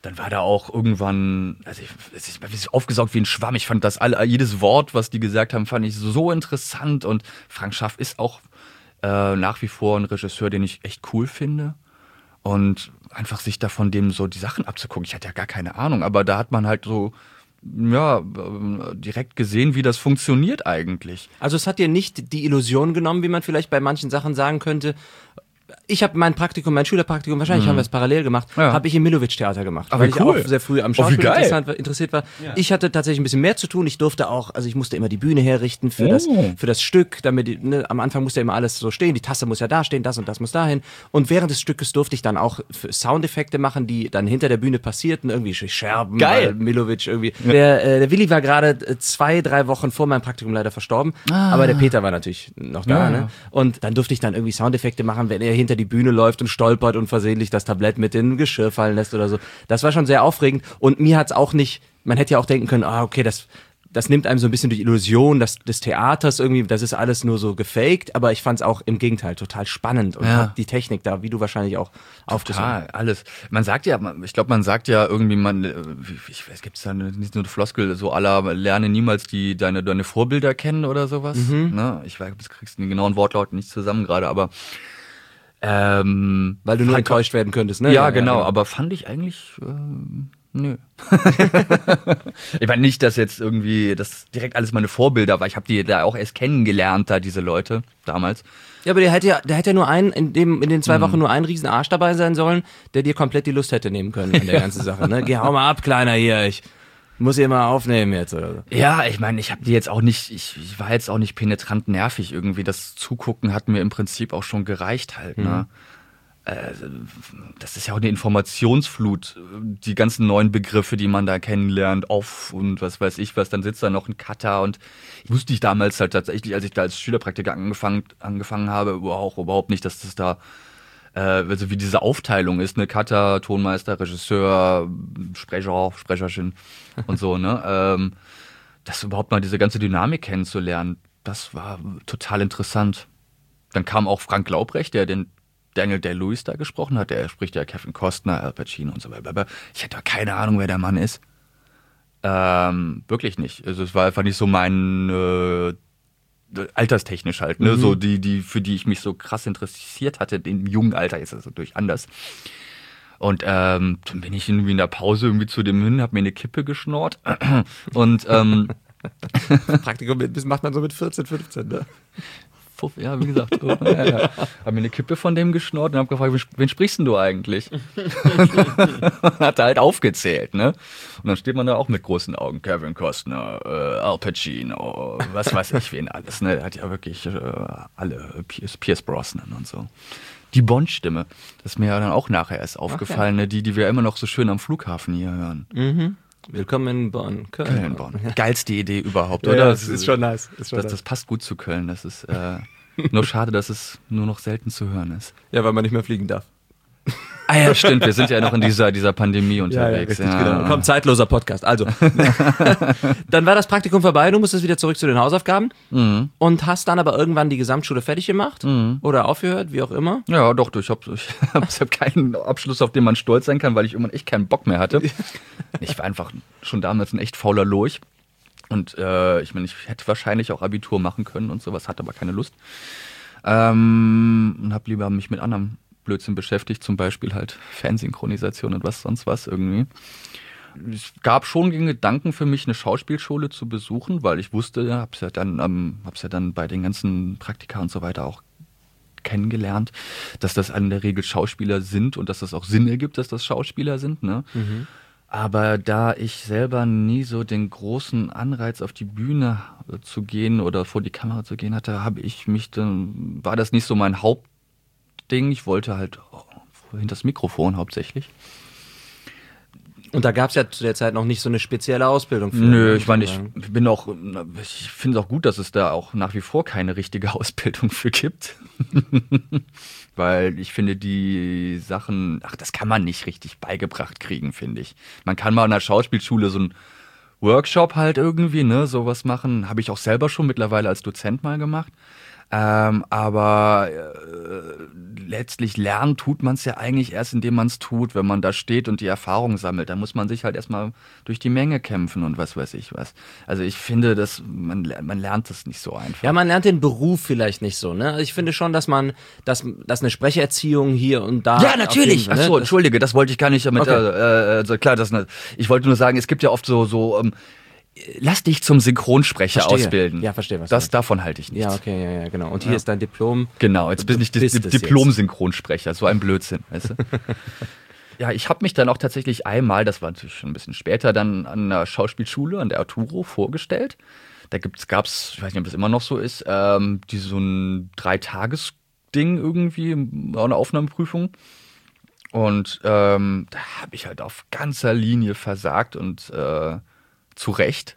dann war da auch irgendwann, also ich, ich, ich aufgesaugt wie ein Schwamm. Ich fand das alle, jedes Wort, was die gesagt haben, fand ich so interessant. Und Frank Schaff ist auch äh, nach wie vor ein Regisseur, den ich echt cool finde. Und einfach sich da von dem so die Sachen abzugucken. Ich hatte ja gar keine Ahnung, aber da hat man halt so ja, direkt gesehen, wie das funktioniert eigentlich. Also es hat dir nicht die Illusion genommen, wie man vielleicht bei manchen Sachen sagen könnte. Ich habe mein Praktikum, mein Schülerpraktikum, wahrscheinlich mhm. haben wir es parallel gemacht, ja. habe ich im Milovic-Theater gemacht, aber weil cool. ich auch sehr früh am Schauspiel oh, interessant, interessiert war. Ja. Ich hatte tatsächlich ein bisschen mehr zu tun. Ich durfte auch, also ich musste immer die Bühne herrichten für, oh. das, für das Stück, damit die, ne, am Anfang musste ja immer alles so stehen, die Tasse muss ja da stehen, das und das muss dahin. Und während des Stückes durfte ich dann auch Soundeffekte machen, die dann hinter der Bühne passierten, irgendwie Scherben, geil. Weil Milovic irgendwie. Ja. Der, äh, der Willi war gerade zwei, drei Wochen vor meinem Praktikum leider verstorben, ah. aber der Peter war natürlich noch da. Ja. Ne? Und dann durfte ich dann irgendwie Soundeffekte machen, wenn er hinter die Bühne läuft und stolpert und versehentlich das Tablett mit in Geschirr fallen lässt oder so. Das war schon sehr aufregend und mir hat's auch nicht, man hätte ja auch denken können, ah, okay, das, das nimmt einem so ein bisschen die Illusion des, des Theaters irgendwie, das ist alles nur so gefaked, aber ich fand's auch im Gegenteil total spannend und ja. hab die Technik da, wie du wahrscheinlich auch aufgesucht hast. Total, alles. Man sagt ja, ich glaube, man sagt ja irgendwie, man, ich weiß, gibt's da nicht nur eine Floskel, so aller lerne niemals die, deine, deine Vorbilder kennen oder sowas. Mhm. Ne? Ich weiß, du kriegst den genauen Wortlaut nicht zusammen gerade, aber Ähm, Weil du nur enttäuscht werden könntest, ne? Ja, ja genau, ja. Aber fand ich eigentlich, ähm, nö. Ich meine nicht, dass jetzt irgendwie das direkt alles meine Vorbilder war. Ich habe die da auch erst kennengelernt, da diese Leute damals. Ja, aber der hätte ja, der hätte ja nur einen, in dem, in den zwei Wochen nur ein riesen Arsch dabei sein sollen, der dir komplett die Lust hätte nehmen können an der ganzen Sache, ne? Geh, hau mal ab, Kleiner, hier, ich muss hier mal aufnehmen jetzt, oder so. Ja, ich meine, ich habe die jetzt auch nicht, ich, ich war jetzt auch nicht penetrant nervig irgendwie. Das Zugucken hat mir im Prinzip auch schon gereicht halt, mhm. ne? Äh, das ist ja auch eine Informationsflut, die ganzen neuen Begriffe, die man da kennenlernt, auf und was weiß ich was, dann sitzt da noch ein Cutter und ich wusste ich damals halt tatsächlich, als ich da als Schülerpraktiker angefangen, angefangen habe, auch überhaupt nicht, dass das da also wie diese Aufteilung ist, ne, Cutter, Tonmeister, Regisseur, Sprecher, Sprecherin und so, ne, ähm, das überhaupt mal diese ganze Dynamik kennenzulernen, das war total interessant. Dann kam auch Frank Laubrecht, der den Daniel Day-Lewis da gesprochen hat, der spricht ja Kevin Costner, Al Pacino und so weiter. Ich hatte keine Ahnung, wer der Mann ist. Ähm, wirklich nicht. Also es war einfach nicht so mein äh, alterstechnisch halt, ne, mhm. so die, die, für die ich mich so krass interessiert hatte, im jungen Alter ist das natürlich anders. Und ähm, dann bin ich irgendwie in der Pause irgendwie zu dem hin, hab mir eine Kippe geschnort und ähm, Praktikum, das macht man so mit vierzehn, fünfzehn, ne? Ja, wie gesagt, so, ja, ja. Hab mir eine Kippe von dem geschnort und hab gefragt, wen sprichst denn du eigentlich? Hat er halt aufgezählt, ne? Und dann steht man da auch mit großen Augen, Kevin Costner, äh, Al Pacino, was weiß ich wen alles, ne? Der hat ja wirklich äh, alle, Pierce, Pierce Brosnan und so. Die Bond-Stimme, das ist mir ja dann auch nachher erst aufgefallen, okay. ne? Die, die wir immer noch so schön am Flughafen hier hören. Mhm. Willkommen in Bonn. Köln. Köln, Bonn. Geilste Idee überhaupt, ja, oder? Ja, das ist schon nice. Ist schon das, nice. Das passt gut zu Köln. Das ist äh, nur schade, dass es nur noch selten zu hören ist. Ja, weil man nicht mehr fliegen darf. Ah ja, stimmt. Wir sind ja noch in dieser, dieser Pandemie unterwegs. Ja, ja, richtig, ja. Genau. Komm, zeitloser Podcast. Also, dann war das Praktikum vorbei. Du musstest wieder zurück zu den Hausaufgaben mhm. und hast dann aber irgendwann die Gesamtschule fertig gemacht mhm. oder aufgehört, wie auch immer. Ja, doch. Ich habe ich hab keinen Abschluss, auf den man stolz sein kann, weil ich irgendwann echt keinen Bock mehr hatte. Ich war einfach schon damals ein echt fauler Lurch. Und äh, ich meine, ich hätte wahrscheinlich auch Abitur machen können und sowas, hatte aber keine Lust. Ähm, und habe lieber mich mit anderen Blödsinn beschäftigt, zum Beispiel halt Fernsynchronisation und was sonst was irgendwie. Es gab schon den Gedanken für mich, eine Schauspielschule zu besuchen, weil ich wusste, hab's ja dann, ähm, hab's ja dann bei den ganzen Praktika und so weiter auch kennengelernt, dass das in der Regel Schauspieler sind und dass das auch Sinn ergibt, dass das Schauspieler sind, ne? Mhm. Aber da ich selber nie so den großen Anreiz auf die Bühne zu gehen oder vor die Kamera zu gehen hatte, habe ich mich dann, war das nicht so mein Haupt Ding. Ich wollte halt oh, hinter das Mikrofon hauptsächlich. Und da gab es ja zu der Zeit noch nicht so eine spezielle Ausbildung für. Nö, ich meine, ich bin auch, ich finde es auch gut, dass es da auch nach wie vor keine richtige Ausbildung für gibt. Weil ich finde, die Sachen, ach, das kann man nicht richtig beigebracht kriegen, finde ich. Man kann mal an der Schauspielschule so einen Workshop halt irgendwie, ne, sowas machen. Habe ich auch selber schon mittlerweile als Dozent mal gemacht. Ähm, aber äh, letztlich lernen tut man es ja eigentlich erst, indem man es tut, wenn man da steht und die Erfahrung sammelt. Da muss man sich halt erstmal durch die Menge kämpfen und was weiß ich was. Also ich finde, dass man, man lernt das nicht so einfach. Ja, man lernt den Beruf vielleicht nicht so, ne? Ich finde schon, dass man, dass, dass eine Sprecherziehung hier und da. Ja, natürlich. Jeden, ne? Achso, entschuldige, das wollte ich gar nicht damit. Okay. Äh, also klar, das, ich wollte nur sagen, es gibt ja oft so, so ähm, lass dich zum Synchronsprecher Verstehe. ausbilden. Ja, verstehe, was du Das meinst. davon halte ich nichts. Ja, okay, ja, ja, genau. Und hier Ja. ist dein Diplom. Genau, jetzt bin ich Du Di- bist Di- es jetzt. Diplom-Synchronsprecher, so ein Blödsinn, weißt du? Ja, ich habe mich dann auch tatsächlich einmal, das war natürlich schon ein bisschen später, dann an einer Schauspielschule, an der Arturo, vorgestellt. Da gab es, ich weiß nicht, ob das immer noch so ist, ähm, die so ein Dreitages-Ding irgendwie, war eine Aufnahmeprüfung. Und ähm, da habe ich halt auf ganzer Linie versagt und äh, zu Recht.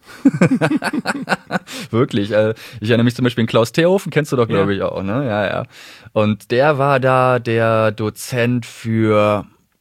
Wirklich. Äh, ich erinnere mich zum Beispiel an Klaus Teerhofen, kennst du doch, glaube Ja. ich, auch, ne? Ja, ja. Und der war da der Dozent für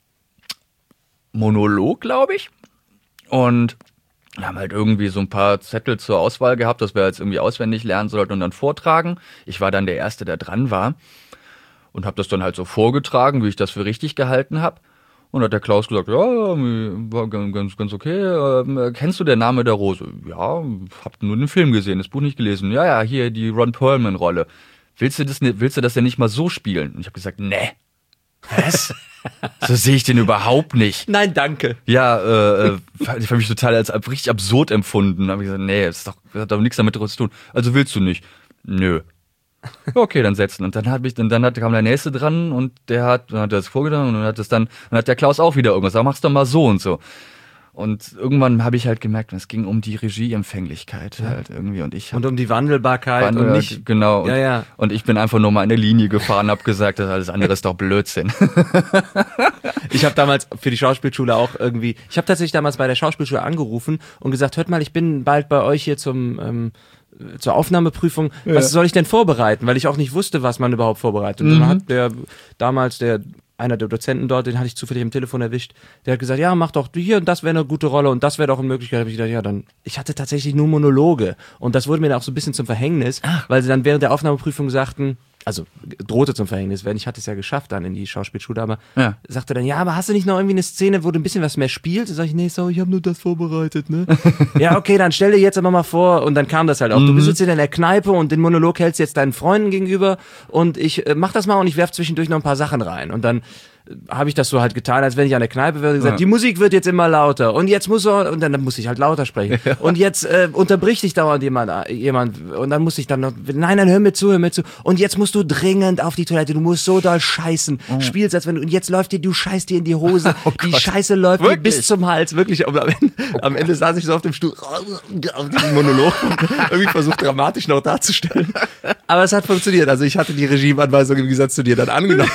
Monolog, glaube ich. Und wir haben halt irgendwie so ein paar Zettel zur Auswahl gehabt, dass wir jetzt irgendwie auswendig lernen sollten und dann vortragen. Ich war dann der Erste, der dran war. Und habe das dann halt so vorgetragen, wie ich das für richtig gehalten habe. Und hat der Klaus gesagt, ja, war ganz, ganz okay. Ähm, kennst du den Name der Rose? Ja, hab nur den Film gesehen, das Buch nicht gelesen. Ja, ja, hier die Ron Perlman-Rolle. Willst du das, willst du das denn nicht mal so spielen? Und ich habe gesagt, nee. Was? So sehe ich den überhaupt nicht. Nein, danke. Ja, äh, ich habe mich total als richtig absurd empfunden. Da habe ich gesagt, nee, das, ist doch, das hat doch nichts damit zu tun. Also willst du nicht? Nö. Okay, dann setzen. Und dann, hab ich, dann, dann hat, kam der Nächste dran und der hat, dann hat er das vorgetragen und dann hat das dann, dann hat der Klaus auch wieder irgendwas. Sag, mach's doch mal so und so. Und irgendwann habe ich halt gemerkt, es ging um die Regieempfänglichkeit halt irgendwie und ich hab, Und um die Wandelbarkeit war, und äh, nicht. genau. Und, Ja, ja. und ich bin einfach nur mal eine Linie gefahren, hab gesagt, das alles andere ist doch Blödsinn. Ich habe damals für die Schauspielschule auch irgendwie, ich habe tatsächlich damals bei der Schauspielschule angerufen und gesagt, hört mal, ich bin bald bei euch hier zum ähm, zur Aufnahmeprüfung. Was Ja. soll ich denn vorbereiten? Weil ich auch nicht wusste, was man überhaupt vorbereitet. Und Mhm. dann hat der damals der einer der Dozenten dort, den hatte ich zufällig am Telefon erwischt, der hat gesagt, ja, mach doch hier und das wäre eine gute Rolle und das wäre doch eine Möglichkeit. Da habe ich gedacht, ja, dann, ich hatte tatsächlich nur Monologe und das wurde mir dann auch so ein bisschen zum Verhängnis, weil sie dann während der Aufnahmeprüfung sagten, also drohte zum Verhängnis werden, ich hatte es ja geschafft dann in die Schauspielschule, aber Ja. sagte dann, ja, aber hast du nicht noch irgendwie eine Szene, wo du ein bisschen was mehr spielst? Und sag ich, nee, sorry, ich habe nur das vorbereitet, ne? Ja, okay, dann stell dir jetzt aber mal vor und dann kam das halt auch. Du bist jetzt in der Kneipe und den Monolog hältst jetzt deinen Freunden gegenüber und ich äh, mach das mal und ich werf zwischendurch noch ein paar Sachen rein und dann habe ich das so halt getan, als wenn ich an der Kneipe wäre und gesagt, Ja. die Musik wird jetzt immer lauter und jetzt muss er, und dann, dann muss ich halt lauter sprechen. Und jetzt äh, unterbricht dich dauernd jemand, äh, jemand und dann muss ich dann noch, nein, nein, hör mir zu, hör mir zu. Und jetzt musst du dringend auf die Toilette, du musst so doll scheißen. Spielst, als wenn du, und jetzt läuft dir, du scheißt dir in die Hose, die Scheiße läuft dir Wirklich? bis zum Hals, wirklich. Und am Ende, am Ende saß ich so auf dem Stuhl, auf diesem Monolog, irgendwie versucht dramatisch noch darzustellen. Aber es hat funktioniert, also ich hatte die Regieanweisung im Gegensatz zu dir dann angenommen.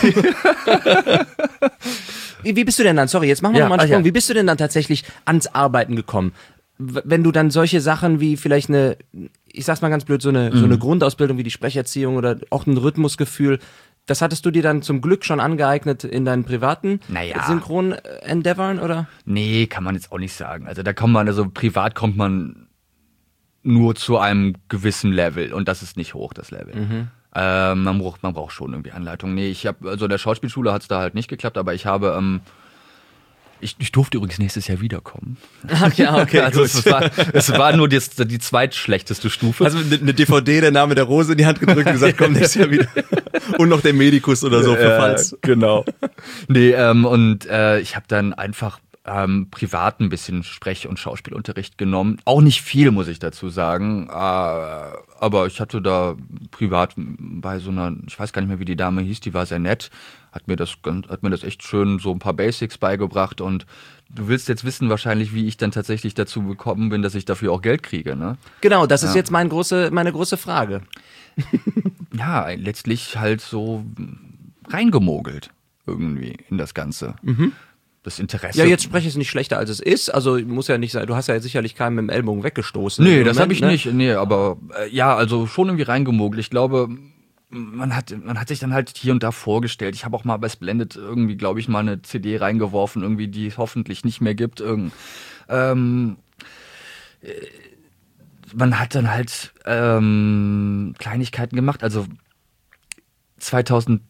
Wie, wie bist du denn dann, sorry, jetzt machen wir Ja, noch mal einen ah, Sprung, ja. wie bist du denn dann tatsächlich ans Arbeiten gekommen? W- Wenn du dann solche Sachen wie vielleicht eine, ich sag's mal ganz blöd, so eine, Mhm. so eine Grundausbildung wie die Sprecherziehung oder auch ein Rhythmusgefühl, das hattest du dir dann zum Glück schon angeeignet in deinen privaten Naja. Synchron-Endeavoren, oder? Nee, kann man jetzt auch nicht sagen. Also da kommt man, also privat kommt man nur zu einem gewissen Level und das ist nicht hoch, das Level. Ähm, man, braucht, man braucht schon irgendwie Anleitung. Nee, ich habe, also in der Schauspielschule hat es da halt nicht geklappt, aber ich habe, ähm, ich, ich durfte übrigens nächstes Jahr wiederkommen. Ach ja, okay, Also es war, es war nur die, die zweitschlechteste Stufe. Also eine eine D V D, der Name der Rose in die Hand gedrückt und gesagt, komm nächstes Jahr wieder. Und noch der Medikus oder so für Äh, Falls. Genau. Nee, ähm, und äh, ich habe dann einfach ähm, privat ein bisschen Sprech- und Schauspielunterricht genommen. Auch nicht viel, muss ich dazu sagen. Äh, aber ich hatte da privat bei so einer, ich weiß gar nicht mehr, wie die Dame hieß, die war sehr nett, hat mir das, ganz- hat mir das echt schön so ein paar Basics beigebracht. Und du willst jetzt wissen wahrscheinlich, wie ich dann tatsächlich dazu gekommen bin, dass ich dafür auch Geld kriege, ne? Genau, das ist Ja. jetzt mein große, meine große Frage. Ja, letztlich halt so reingemogelt irgendwie in das Ganze. Das Interesse. Ja, jetzt spreche ich es nicht schlechter, als es ist. Also muss ja nicht sein, du hast ja sicherlich keinen mit dem Ellbogen weggestoßen. Nee, im das Moment, habe ich ne? nicht. Nee, aber äh, ja, also schon irgendwie reingemogelt. Ich glaube, man hat, man hat sich dann halt hier und da vorgestellt. Ich habe auch mal bei Splendid irgendwie, glaube ich, mal eine C D reingeworfen, irgendwie, die es hoffentlich nicht mehr gibt. Irgend, ähm, äh, man hat dann halt ähm, Kleinigkeiten gemacht. Also zweitausendsieben,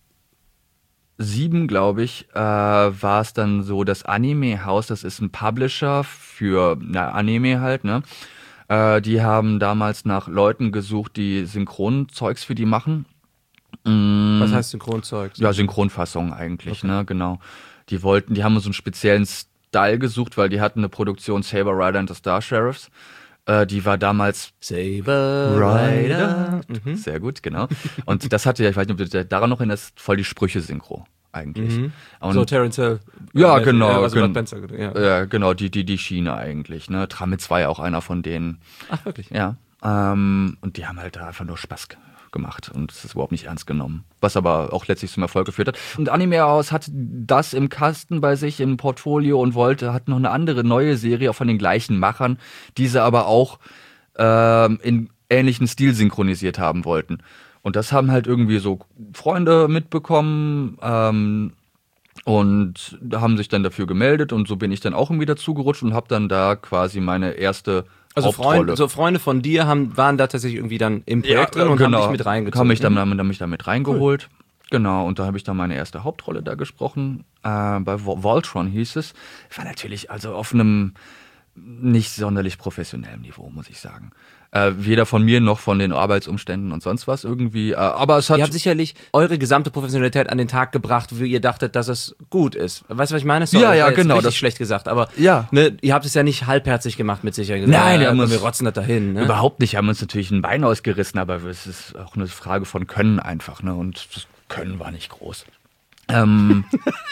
glaube ich, äh, war es dann so, das Anime-Haus, das ist ein Publisher für na, Anime halt, ne? Äh, die haben damals nach Leuten gesucht, die Synchronzeugs für die machen. Mm, Was heißt Synchronzeug? Ja, Synchronfassung eigentlich, Okay. ne, genau. Die wollten, die haben so einen speziellen Style gesucht, weil die hatten eine Produktion Saber Rider and the Star Sheriffs. Äh, die war damals Saber Rider. Mhm. Sehr gut, genau. Und das hatte ja, ich weiß nicht, ob du daran noch erinnerst, voll die Sprüche-Synchro eigentlich. Mhm. Und So Terence Hill. Ja, Äh, genau, Also gen- Bud Spencer, ja. ja, genau, die, die, die Schiene eigentlich, ne. Tramitz war ja auch einer von denen. Ach, wirklich? Ja. Ähm, und die haben halt da einfach nur Spaß ge- gemacht und es ist überhaupt nicht ernst genommen. Was aber auch letztlich zum Erfolg geführt hat. Und Anime House hat das im Kasten bei sich im Portfolio und wollte, hat noch eine andere neue Serie auch von den gleichen Machern, diese aber auch ähm, in ähnlichen Stil synchronisiert haben wollten. Und das haben halt irgendwie so Freunde mitbekommen, ähm, und haben sich dann dafür gemeldet und so bin ich dann auch irgendwie dazugerutscht und habe dann da quasi meine erste Also Hauptrolle. Freunde, so Freunde von dir haben, waren da tatsächlich irgendwie dann im Projekt drin und haben dich mit reingezogen. Haben mich dann, haben mich da mit reingeholt. Genau, und da habe ich dann meine erste Hauptrolle da gesprochen. Äh, bei Vo- Voltron hieß es. War natürlich also auf einem nicht sonderlich professionellen Niveau, muss ich sagen. Äh, weder von mir noch von den Arbeitsumständen und sonst was irgendwie. Äh, aber es hat. Ihr habt sicherlich eure gesamte Professionalität an den Tag gebracht, wie ihr dachtet, dass es gut ist. Weißt du, was ich meine? Sorry, Ja, das ja, war jetzt genau, Richtig das- schlecht gesagt, aber Ja. ne, ihr habt es ja nicht halbherzig gemacht mit Sicherheit. Nein, wir ja, haben uns- wir rotzen das dahin. Ne? Überhaupt nicht, haben uns natürlich ein Bein ausgerissen, aber es ist auch eine Frage von Können einfach, ne? Und das Können war nicht groß. Ähm,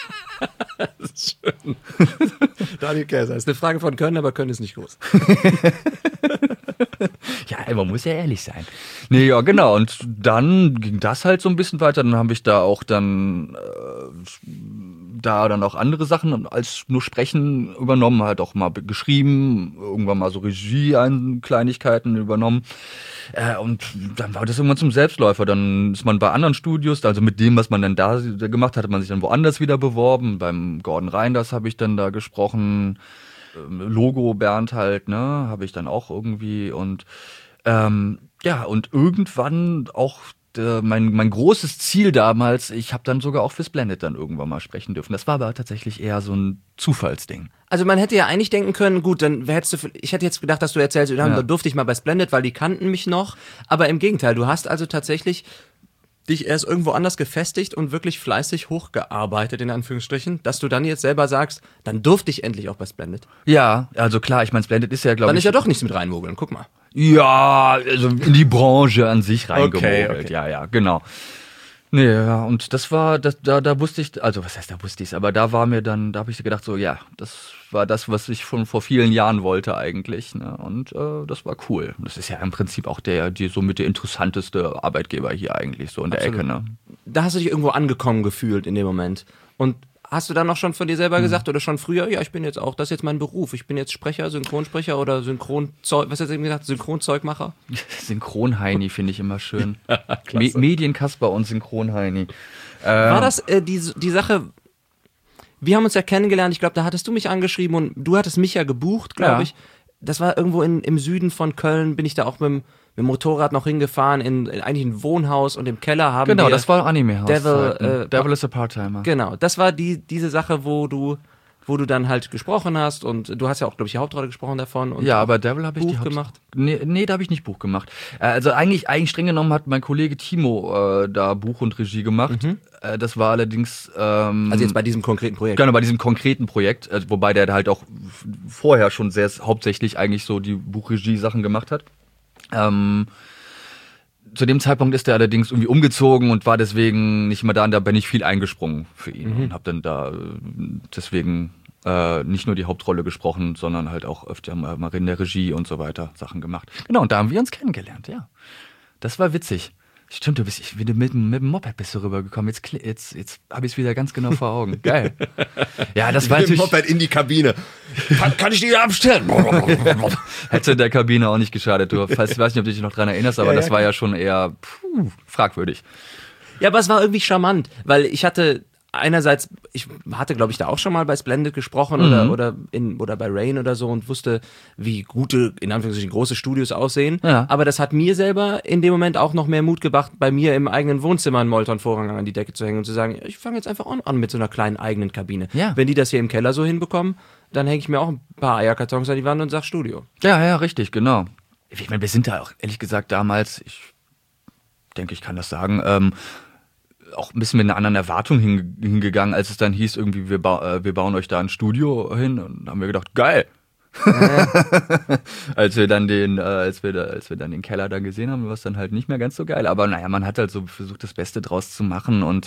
Daniel Käser, ist eine Frage von Können, aber Können ist nicht groß. ja, man muss ja ehrlich sein. Nee, ja, genau. Und dann ging das halt so ein bisschen weiter. Dann habe ich da auch dann äh, da dann auch andere Sachen als nur Sprechen übernommen, halt auch mal geschrieben, irgendwann mal so Regie-Kleinigkeiten übernommen. Äh, und dann war das irgendwann zum Selbstläufer. Dann ist man bei anderen Studios, also mit dem, was man dann da gemacht hat, hat man sich dann woanders wieder beworben. Beim Gordon Reinders habe ich dann da gesprochen. Ähm, Logo Bernd halt, ne, habe ich dann auch irgendwie. Und ähm, ja, und irgendwann auch äh, mein, mein großes Ziel damals, ich habe dann sogar auch fürs Blended dann irgendwann mal sprechen dürfen. Das war aber tatsächlich eher so ein Zufallsding. Also man hätte ja eigentlich denken können, gut, dann hättest du, ich hätte jetzt gedacht, dass du erzählst, ja. Ja. da durfte ich mal bei Splendid, weil die kannten mich noch, aber im Gegenteil, du hast also tatsächlich dich erst irgendwo anders gefestigt und wirklich fleißig hochgearbeitet, in Anführungsstrichen, dass du dann jetzt selber sagst, dann durfte ich endlich auch bei Splendid. Ja, also klar, ich meine, Splendid ist ja, glaube Dann ich... ist ja doch nichts mit reinmogeln, guck mal. Ja, also in die Branche an sich reingemogelt. Okay, okay. Ja, ja, genau. Nee, ja, und das war, das, da, da wusste ich, also was heißt, da wusste ich es, aber da war mir dann, da habe ich gedacht, so, ja, das war das, was ich schon vor vielen Jahren wollte eigentlich, ne? Und äh, das war cool. Das ist ja im Prinzip auch der, die somit der interessanteste Arbeitgeber hier eigentlich, so in der Absolut. Ecke, ne? Da hast du dich irgendwo angekommen gefühlt in dem Moment. Und hast du dann noch schon von dir selber gesagt oder schon früher, ja, ich bin jetzt auch, das ist jetzt mein Beruf, ich bin jetzt Sprecher, Synchronsprecher oder Synchronzeug, was hast du eben gesagt, Synchronzeugmacher? Synchronheini finde ich immer schön. Me Medienkasper und Synchronheini. War das äh, die, die Sache, wir haben uns ja kennengelernt, ich glaube, da hattest du mich angeschrieben und du hattest mich ja gebucht, glaube Ja. ich. Das war irgendwo in, im Süden von Köln, bin ich da auch mit dem, mit dem Motorrad noch hingefahren, in, in eigentlich ein Wohnhaus und im Keller haben Genau, wir... das war Anime-Haus. Devil, äh, Devil is a Part-Timer. Genau, das war die, diese Sache, wo du, wo du dann halt gesprochen hast und du hast ja auch, glaube ich, die Hauptrolle gesprochen davon. Und Ja, aber Devil habe ich Buch die Haupt- gemacht? Nee, nee, da habe ich nicht Buch gemacht. Äh, Also eigentlich, eigentlich streng genommen hat mein Kollege Timo äh, da Buch und Regie gemacht. Äh, das war allerdings ähm, Also jetzt bei diesem konkreten Projekt. genau bei diesem konkreten Projekt, äh, wobei der halt auch f- vorher schon sehr hauptsächlich eigentlich so die Buchregie-Sachen gemacht hat. Ähm, zu dem Zeitpunkt ist er allerdings irgendwie umgezogen und war deswegen nicht mehr da und da bin ich viel eingesprungen für ihn und habe dann da äh, deswegen äh, nicht nur die Hauptrolle gesprochen, sondern halt auch öfter mal mal in der Regie und so weiter Sachen gemacht. Genau, und da haben wir uns kennengelernt, ja. Das war witzig. Stimmt, du bist ich, mit, mit, mit dem Moped bist du rübergekommen. Jetzt, kli- jetzt, jetzt habe ich es wieder ganz genau vor Augen. Geil. Ja, das war natürlich... in die Kabine. Kann, kann ich die abstellen? Hätte der Kabine auch nicht geschadet. Du, falls, ich weiß nicht, ob du dich noch dran erinnerst, aber Ja, das ja, war ja schon eher puh, fragwürdig. Ja, aber es war irgendwie charmant, weil ich hatte einerseits, ich hatte, glaube ich, da auch schon mal bei Splendid gesprochen Mhm. oder, oder, in, oder bei Rain oder so und wusste, wie gute, in Anführungszeichen, große Studios aussehen. Ja. Aber das hat mir selber in dem Moment auch noch mehr Mut gebracht, bei mir im eigenen Wohnzimmer einen Molton-Vorhang an die Decke zu hängen und zu sagen, ich fange jetzt einfach an, an mit so einer kleinen eigenen Kabine. Ja. Wenn die das hier im Keller so hinbekommen, dann hänge ich mir auch ein paar Eierkartons an die Wand und sag Studio. Ja, ja, richtig, genau. Ich meine, wir sind da auch, ehrlich gesagt, damals, ich denke, ich kann das sagen, ähm, auch ein bisschen mit einer anderen Erwartung hin, hingegangen, als es dann hieß, irgendwie, wir, ba äh, wir bauen euch da ein Studio hin. Und haben wir gedacht, geil. als wir dann den, äh, als wir da, als wir dann den Keller da gesehen haben, war es dann halt nicht mehr ganz so geil. Aber naja, man hat halt so versucht, das Beste draus zu machen. Und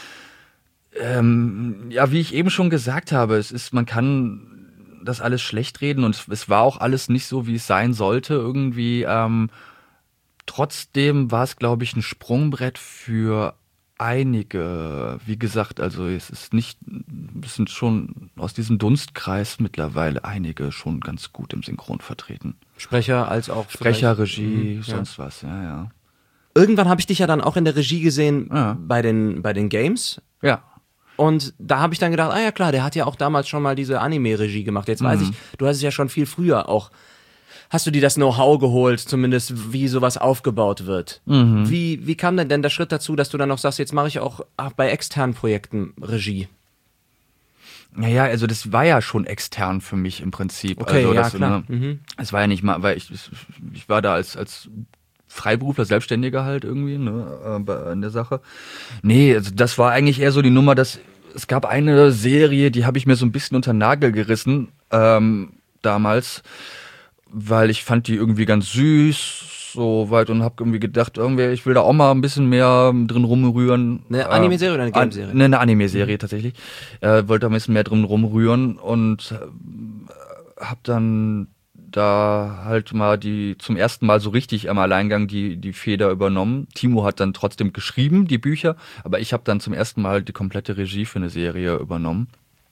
ähm, ja, wie ich eben schon gesagt habe, es ist, man kann das alles schlecht reden und es war auch alles nicht so, wie es sein sollte irgendwie. Ähm, trotzdem war es, glaube ich, ein Sprungbrett für einige. Wie gesagt, also es ist nicht, es sind schon aus diesem Dunstkreis mittlerweile einige schon ganz gut im Synchron vertreten. Sprecher als auch Sprecher, vielleicht- Regie, Mhm, sonst was, ja, ja. Irgendwann habe ich dich ja dann auch in der Regie gesehen Ja. bei, den, bei den Games. Ja. Und da habe ich dann gedacht, ah ja klar, der hat ja auch damals schon mal diese Anime-Regie gemacht. Jetzt weiß ich, du hast es ja schon viel früher auch. Hast du dir das Know-how geholt, zumindest wie sowas aufgebaut wird? Wie, wie kam denn denn der Schritt dazu, dass du dann noch sagst, jetzt mache ich auch ach, bei externen Projekten Regie? Naja, also das war ja schon extern für mich im Prinzip. Okay, also ja, das, klar. Ne, es war ja nicht mal, weil ich, ich war da als, als Freiberufler, Selbstständiger halt irgendwie, ne, äh, bei- in der Sache. Nee, also das war eigentlich eher so die Nummer, dass es gab eine Serie, die habe ich mir so ein bisschen unter den Nagel gerissen, ähm, damals, weil ich fand die irgendwie ganz süß, so weit und habe irgendwie gedacht, irgendwie, ich will da auch mal ein bisschen mehr drin rumrühren. Eine Anime-Serie oder eine An- Game-Serie? Ne, eine Anime-Serie tatsächlich. Äh, wollte da ein bisschen mehr drin rumrühren und äh, habe dann da halt mal die zum ersten Mal so richtig am Alleingang die, die Feder übernommen. Timo hat dann trotzdem geschrieben, die Bücher, aber ich habe dann zum ersten Mal die komplette Regie für eine Serie übernommen.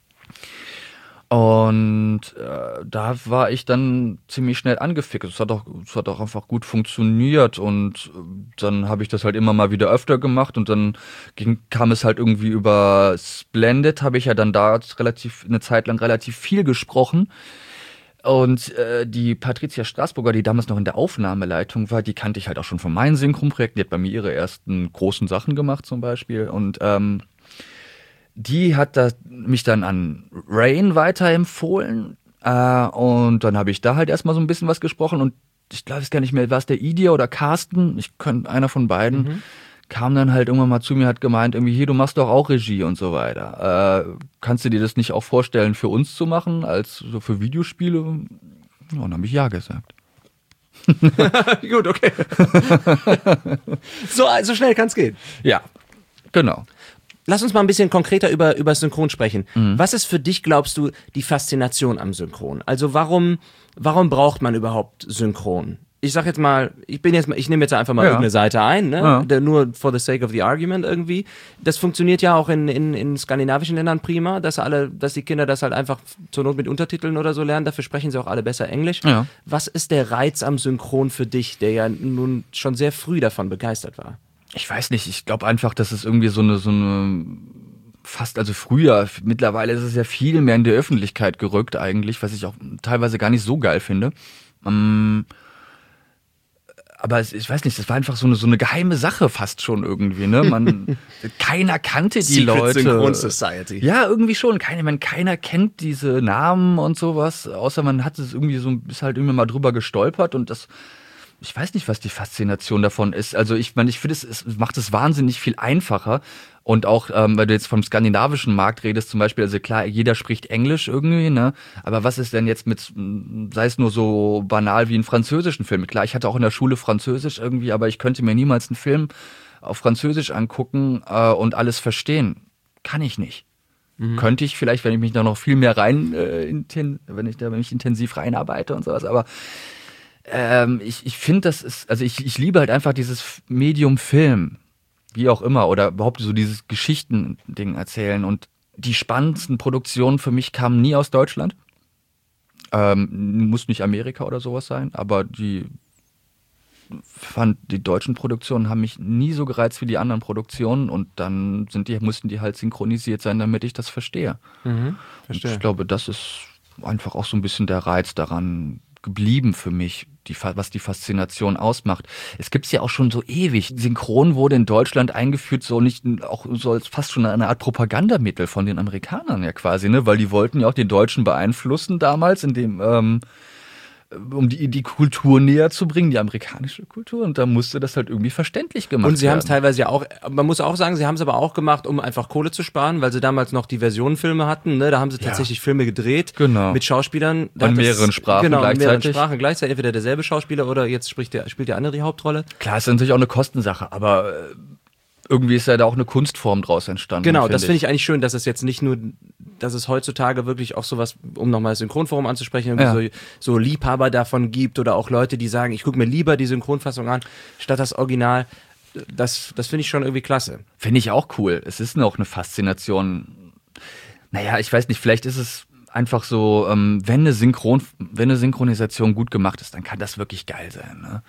Und äh, da war ich dann ziemlich schnell angefixt. Es hat auch, es hat auch einfach gut funktioniert und äh, dann habe ich das halt immer mal wieder öfter gemacht und dann ging, kam es halt irgendwie über Splendid, habe ich ja dann da relativ eine Zeit lang relativ viel gesprochen. Und äh, die Patricia Straßburger, die damals noch in der Aufnahmeleitung war, die kannte ich halt auch schon von meinen Synchronprojekten. Die hat bei mir ihre ersten großen Sachen gemacht zum Beispiel. Und ähm, die hat da, mich dann an Rain weiterempfohlen. Äh, und dann habe ich da halt erstmal so ein bisschen was gesprochen. Und ich glaube, es gar nicht mehr, war es der Idia oder Carsten? Ich könnte einer von beiden. Mhm. Kam dann halt irgendwann mal zu mir, hat gemeint, irgendwie, hier, du machst doch auch Regie und so weiter. Äh, kannst du dir das nicht auch vorstellen, für uns zu machen, als so für Videospiele? Ja, und dann habe ich ja gesagt. Gut, okay. so, so schnell kann es gehen. Ja, genau. Lass uns mal ein bisschen konkreter über, über Synchron sprechen. Was ist für dich, glaubst du, die Faszination am Synchron? Also warum, warum braucht man überhaupt Synchron? Ich sag jetzt mal, ich bin jetzt mal, ich nehme jetzt einfach mal Ja. irgendeine Seite ein, ne? Ja. Der, nur for the sake of the argument irgendwie. Das funktioniert ja auch in, in, in skandinavischen Ländern prima, dass alle, dass die Kinder das halt einfach zur Not mit Untertiteln oder so lernen. Dafür sprechen sie auch alle besser Englisch. Ja. Was ist der Reiz am Synchron für dich, der ja nun schon sehr früh davon begeistert war? Ich weiß nicht, ich glaube einfach, dass es irgendwie so eine, so eine, fast, also früher, mittlerweile ist es ja viel mehr in die Öffentlichkeit gerückt eigentlich, was ich auch teilweise gar nicht so geil finde. Ähm, aber es, ich weiß nicht, das war einfach so eine, so eine geheime Sache fast schon irgendwie, ne? Man, keiner kannte die Secret Leute. Synchron Society. Ja, irgendwie schon. Keiner, man, keiner kennt diese Namen und sowas, außer man hat es irgendwie so, ist halt irgendwie mal drüber gestolpert und das, ich weiß nicht, was die Faszination davon ist. Also ich meine, ich finde, es, es macht es wahnsinnig viel einfacher. Und auch, ähm, weil du jetzt vom skandinavischen Markt redest, zum Beispiel, also klar, jeder spricht Englisch irgendwie, ne? Aber was ist denn jetzt mit, sei es nur so banal wie einen französischen Film? Klar, ich hatte auch in der Schule Französisch irgendwie, aber ich könnte mir niemals einen Film auf Französisch angucken äh, und alles verstehen. Kann ich nicht. Mhm. Könnte ich vielleicht, wenn ich mich da noch viel mehr rein, äh, inten, wenn ich da wenn ich intensiv reinarbeite und sowas, aber ähm, ich, ich finde, das ist, also ich, ich liebe halt einfach dieses Medium Film. Wie auch immer, oder überhaupt so dieses Geschichten-Ding erzählen. Und die spannendsten Produktionen für mich kamen nie aus Deutschland. Ähm, muss nicht Amerika oder sowas sein, aber die fand, die deutschen Produktionen haben mich nie so gereizt wie die anderen Produktionen und dann sind die, mussten die halt synchronisiert sein, damit ich das verstehe. Mhm, verstehe. Und ich glaube, das ist einfach auch so ein bisschen der Reiz daran geblieben für mich, die, was die Faszination ausmacht. Es gibt es ja auch schon so ewig. Synchron wurde in Deutschland eingeführt, so nicht auch so als fast schon eine Art Propagandamittel von den Amerikanern ja quasi, ne? Weil die wollten ja auch den Deutschen beeinflussen damals, indem ähm, um die, die Kultur näher zu bringen, die amerikanische Kultur. Und da musste das halt irgendwie verständlich gemacht werden. Und sie haben es teilweise ja auch, man muss auch sagen, sie haben es aber auch gemacht, um einfach Kohle zu sparen, weil sie damals noch die Versionenfilme hatten. Ne? Da haben sie tatsächlich ja. Filme gedreht genau. mit Schauspielern. Da in mehreren Sprachen genau, gleichzeitig. Genau, in mehreren Sprachen gleichzeitig. Entweder derselbe Schauspieler oder jetzt spricht der, spielt der andere die Hauptrolle. Klar, ist natürlich auch eine Kostensache, aber irgendwie ist ja da auch eine Kunstform draus entstanden. Genau, find das finde ich ich eigentlich schön, dass es jetzt nicht nur, dass es heutzutage wirklich auch sowas, um nochmal das Synchronforum anzusprechen, ja. so, so Liebhaber davon gibt oder auch Leute, die sagen, ich gucke mir lieber die Synchronfassung an, statt das Original. Das, das finde ich schon irgendwie klasse. Finde ich auch cool. Es ist auch eine Faszination. Naja, ich weiß nicht, vielleicht ist es einfach so, ähm, wenn eine Synchron, wenn eine Synchronisation gut gemacht ist, dann kann das wirklich geil sein, ne?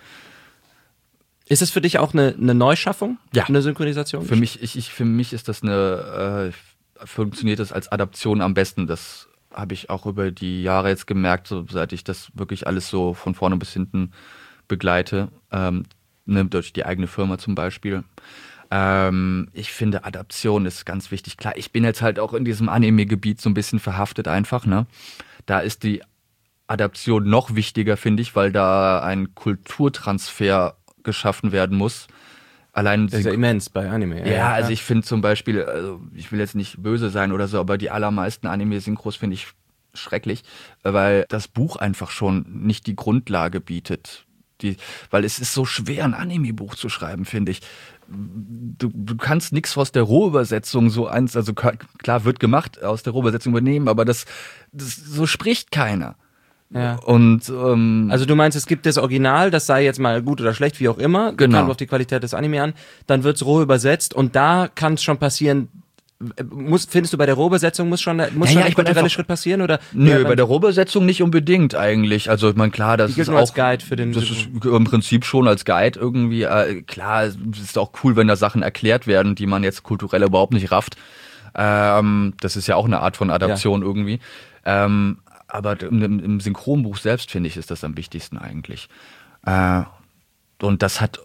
Ist es für dich auch eine, eine Neuschaffung? Ja. Eine Synchronisation? Für mich, ich, ich, für mich ist das eine, äh, funktioniert das als Adaption am besten. Das habe ich auch über die Jahre jetzt gemerkt, so, seit ich das wirklich alles so von vorne bis hinten begleite, ähm, ne, durch die eigene Firma zum Beispiel. Ähm, ich finde, Adaption ist ganz wichtig. Klar, ich bin jetzt halt auch in diesem Anime-Gebiet so ein bisschen verhaftet einfach, ne? Da ist die Adaption noch wichtiger, finde ich, weil da ein Kulturtransfer geschaffen werden muss. Allein das ist ja immens bei Anime. Ja, ja also ich finde zum Beispiel, also ich will jetzt nicht böse sein oder so, aber die allermeisten Anime-Synchros finde ich schrecklich, weil das Buch einfach schon nicht die Grundlage bietet. Die, weil es ist so schwer, ein Anime-Buch zu schreiben, finde ich. Du, du kannst nichts aus der Rohübersetzung so eins, also klar wird gemacht, aus der Rohübersetzung übernehmen, aber das, das so spricht keiner. Ja. Und ähm, also du meinst, es gibt das Original, das sei jetzt mal gut oder schlecht, wie auch immer, genau. Kommt auf die Qualität des Anime an, dann wird's roh übersetzt und da kann es schon passieren. Muss, findest du bei der Rohübersetzung muss schon, muss ja, schon ja, ein kultureller Schritt passieren oder? Nö, ja, bei der Rohübersetzung nicht unbedingt eigentlich. Also ich meine, klar, das die gilt ist nur auch als Guide für den. Das ist im Prinzip schon als Guide irgendwie. Äh, klar, es ist auch cool, wenn da Sachen erklärt werden, die man jetzt kulturell überhaupt nicht rafft. Ähm, das ist ja auch eine Art von Adaption ja. irgendwie. Ähm, aber im, im Synchronbuch selbst, finde ich, ist das am wichtigsten eigentlich. Äh, und das hat,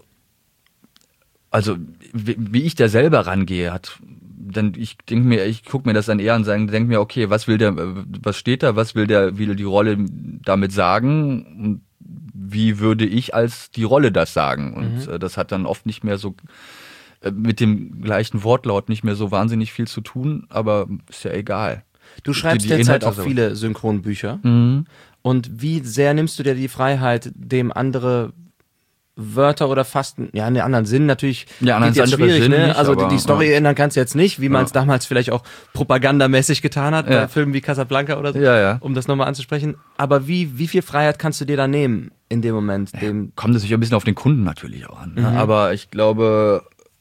also wie, wie ich da selber rangehe, hat, dann ich denke mir, ich gucke mir das dann eher an und denke mir, okay, was will der, was steht da, was will der, will die Rolle damit sagen und wie würde ich als die Rolle das sagen? Und mhm. äh, das hat dann oft nicht mehr so äh, mit dem gleichen Wortlaut nicht mehr so wahnsinnig viel zu tun, aber ist ja egal. Du schreibst die, die derzeit auch so. viele Synchronbücher. Mhm. Und wie sehr nimmst du dir die Freiheit, dem andere Wörter oder fast ja, einen anderen Sinn natürlich ja, geht jetzt schwierig, Sinn ne? nicht, Also aber, die Story ja. ändern kannst du jetzt nicht, wie man es ja. damals vielleicht auch propagandamäßig getan hat, ja. bei Filmen wie Casablanca oder so, ja, ja. um das nochmal anzusprechen. Aber wie, wie viel Freiheit kannst du dir da nehmen in dem Moment? Ja, dem kommt natürlich ein bisschen auf den Kunden natürlich auch an. Ne? Mhm. Aber ich glaube,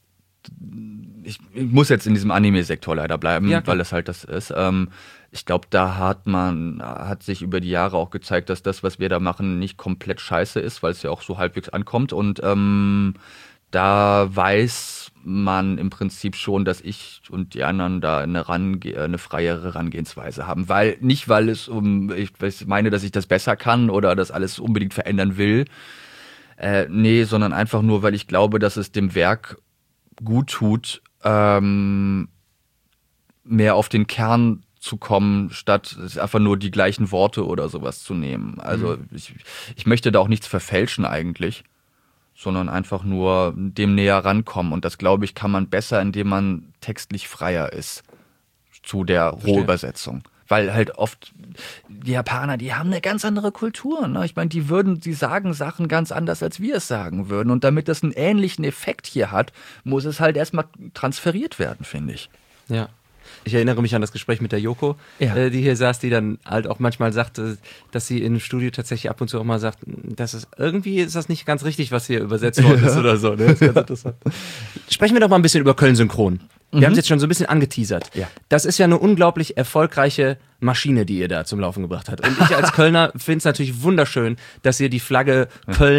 ich, ich muss jetzt in diesem Anime-Sektor leider bleiben, ja, weil das halt das ist. Ähm, ich glaube, da hat man, hat sich über die Jahre auch gezeigt, dass das, was wir da machen, nicht komplett scheiße ist, weil es ja auch so halbwegs ankommt. Und ähm, da weiß man im Prinzip schon, dass ich und die anderen da eine, range- eine freiere Herangehensweise haben. Weil, nicht weil es um, ich meine, dass ich das besser kann oder das alles unbedingt verändern will. Äh, nee, sondern einfach nur, weil ich glaube, dass es dem Werk gut tut, ähm, mehr auf den Kern zu kommen, statt einfach nur die gleichen Worte oder sowas zu nehmen. Also mhm. ich, ich möchte da auch nichts verfälschen eigentlich, sondern einfach nur dem näher rankommen. Und das, glaube ich, kann man besser, indem man textlich freier ist zu der Rohübersetzung. Weil halt oft die Japaner, die haben eine ganz andere Kultur. Ne? Ich meine, die würden, die sagen Sachen ganz anders, als wir es sagen würden. Und damit das einen ähnlichen Effekt hier hat, muss es halt erstmal transferiert werden, finde ich. Ja. Ich erinnere mich an das Gespräch mit der Yoko, ja. äh, die hier saß, die dann halt auch manchmal sagte, dass sie im Studio tatsächlich ab und zu auch mal sagt, dass es irgendwie ist das nicht ganz richtig, was hier übersetzt worden ist oder so. Ne? Das ist ganz interessant. Sprechen wir doch mal ein bisschen über Köln Synchron. Wir mhm. haben es jetzt schon so ein bisschen angeteasert. Ja. Das ist ja eine unglaublich erfolgreiche Maschine, die ihr da zum Laufen gebracht habt. Und ich als Kölner finde es natürlich wunderschön, dass ihr die Flagge Köln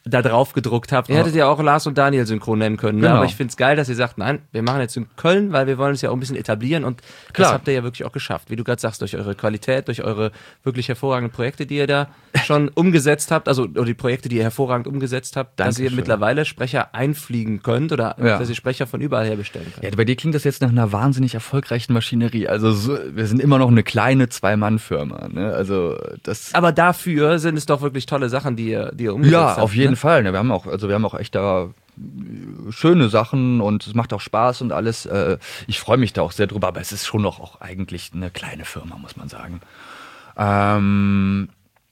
da drauf gedruckt habt. Ihr hättet ja auch Lars und Daniel synchron nennen können. Ne? Genau. Aber ich finde es geil, dass ihr sagt, nein, wir machen jetzt in Köln, weil wir wollen es ja auch ein bisschen etablieren und Klar. das habt ihr ja wirklich auch geschafft. Wie du gerade sagst, durch eure Qualität, durch eure wirklich hervorragenden Projekte, die ihr da schon umgesetzt habt, also oder die Projekte, die ihr hervorragend umgesetzt habt, dass ihr Dankeschön. mittlerweile Sprecher einfliegen könnt oder Ja. dass ihr Sprecher von überall her bestellen könnt. Ja, bei dir klingt das jetzt nach einer wahnsinnig erfolgreichen Maschinerie. Also so, wir sind immer noch eine kleine Zwei-Mann-Firma. Ne? Also das. Aber dafür sind es doch wirklich tolle Sachen, die ihr, die ihr umgesetzt Ja, habt. auf jeden ne? Fall. Ne? Wir haben auch, also wir haben auch echt da schöne Sachen und es macht auch Spaß und alles. Äh, Ich freue mich da auch sehr drüber, aber es ist schon noch auch eigentlich eine kleine Firma, muss man sagen. Ähm,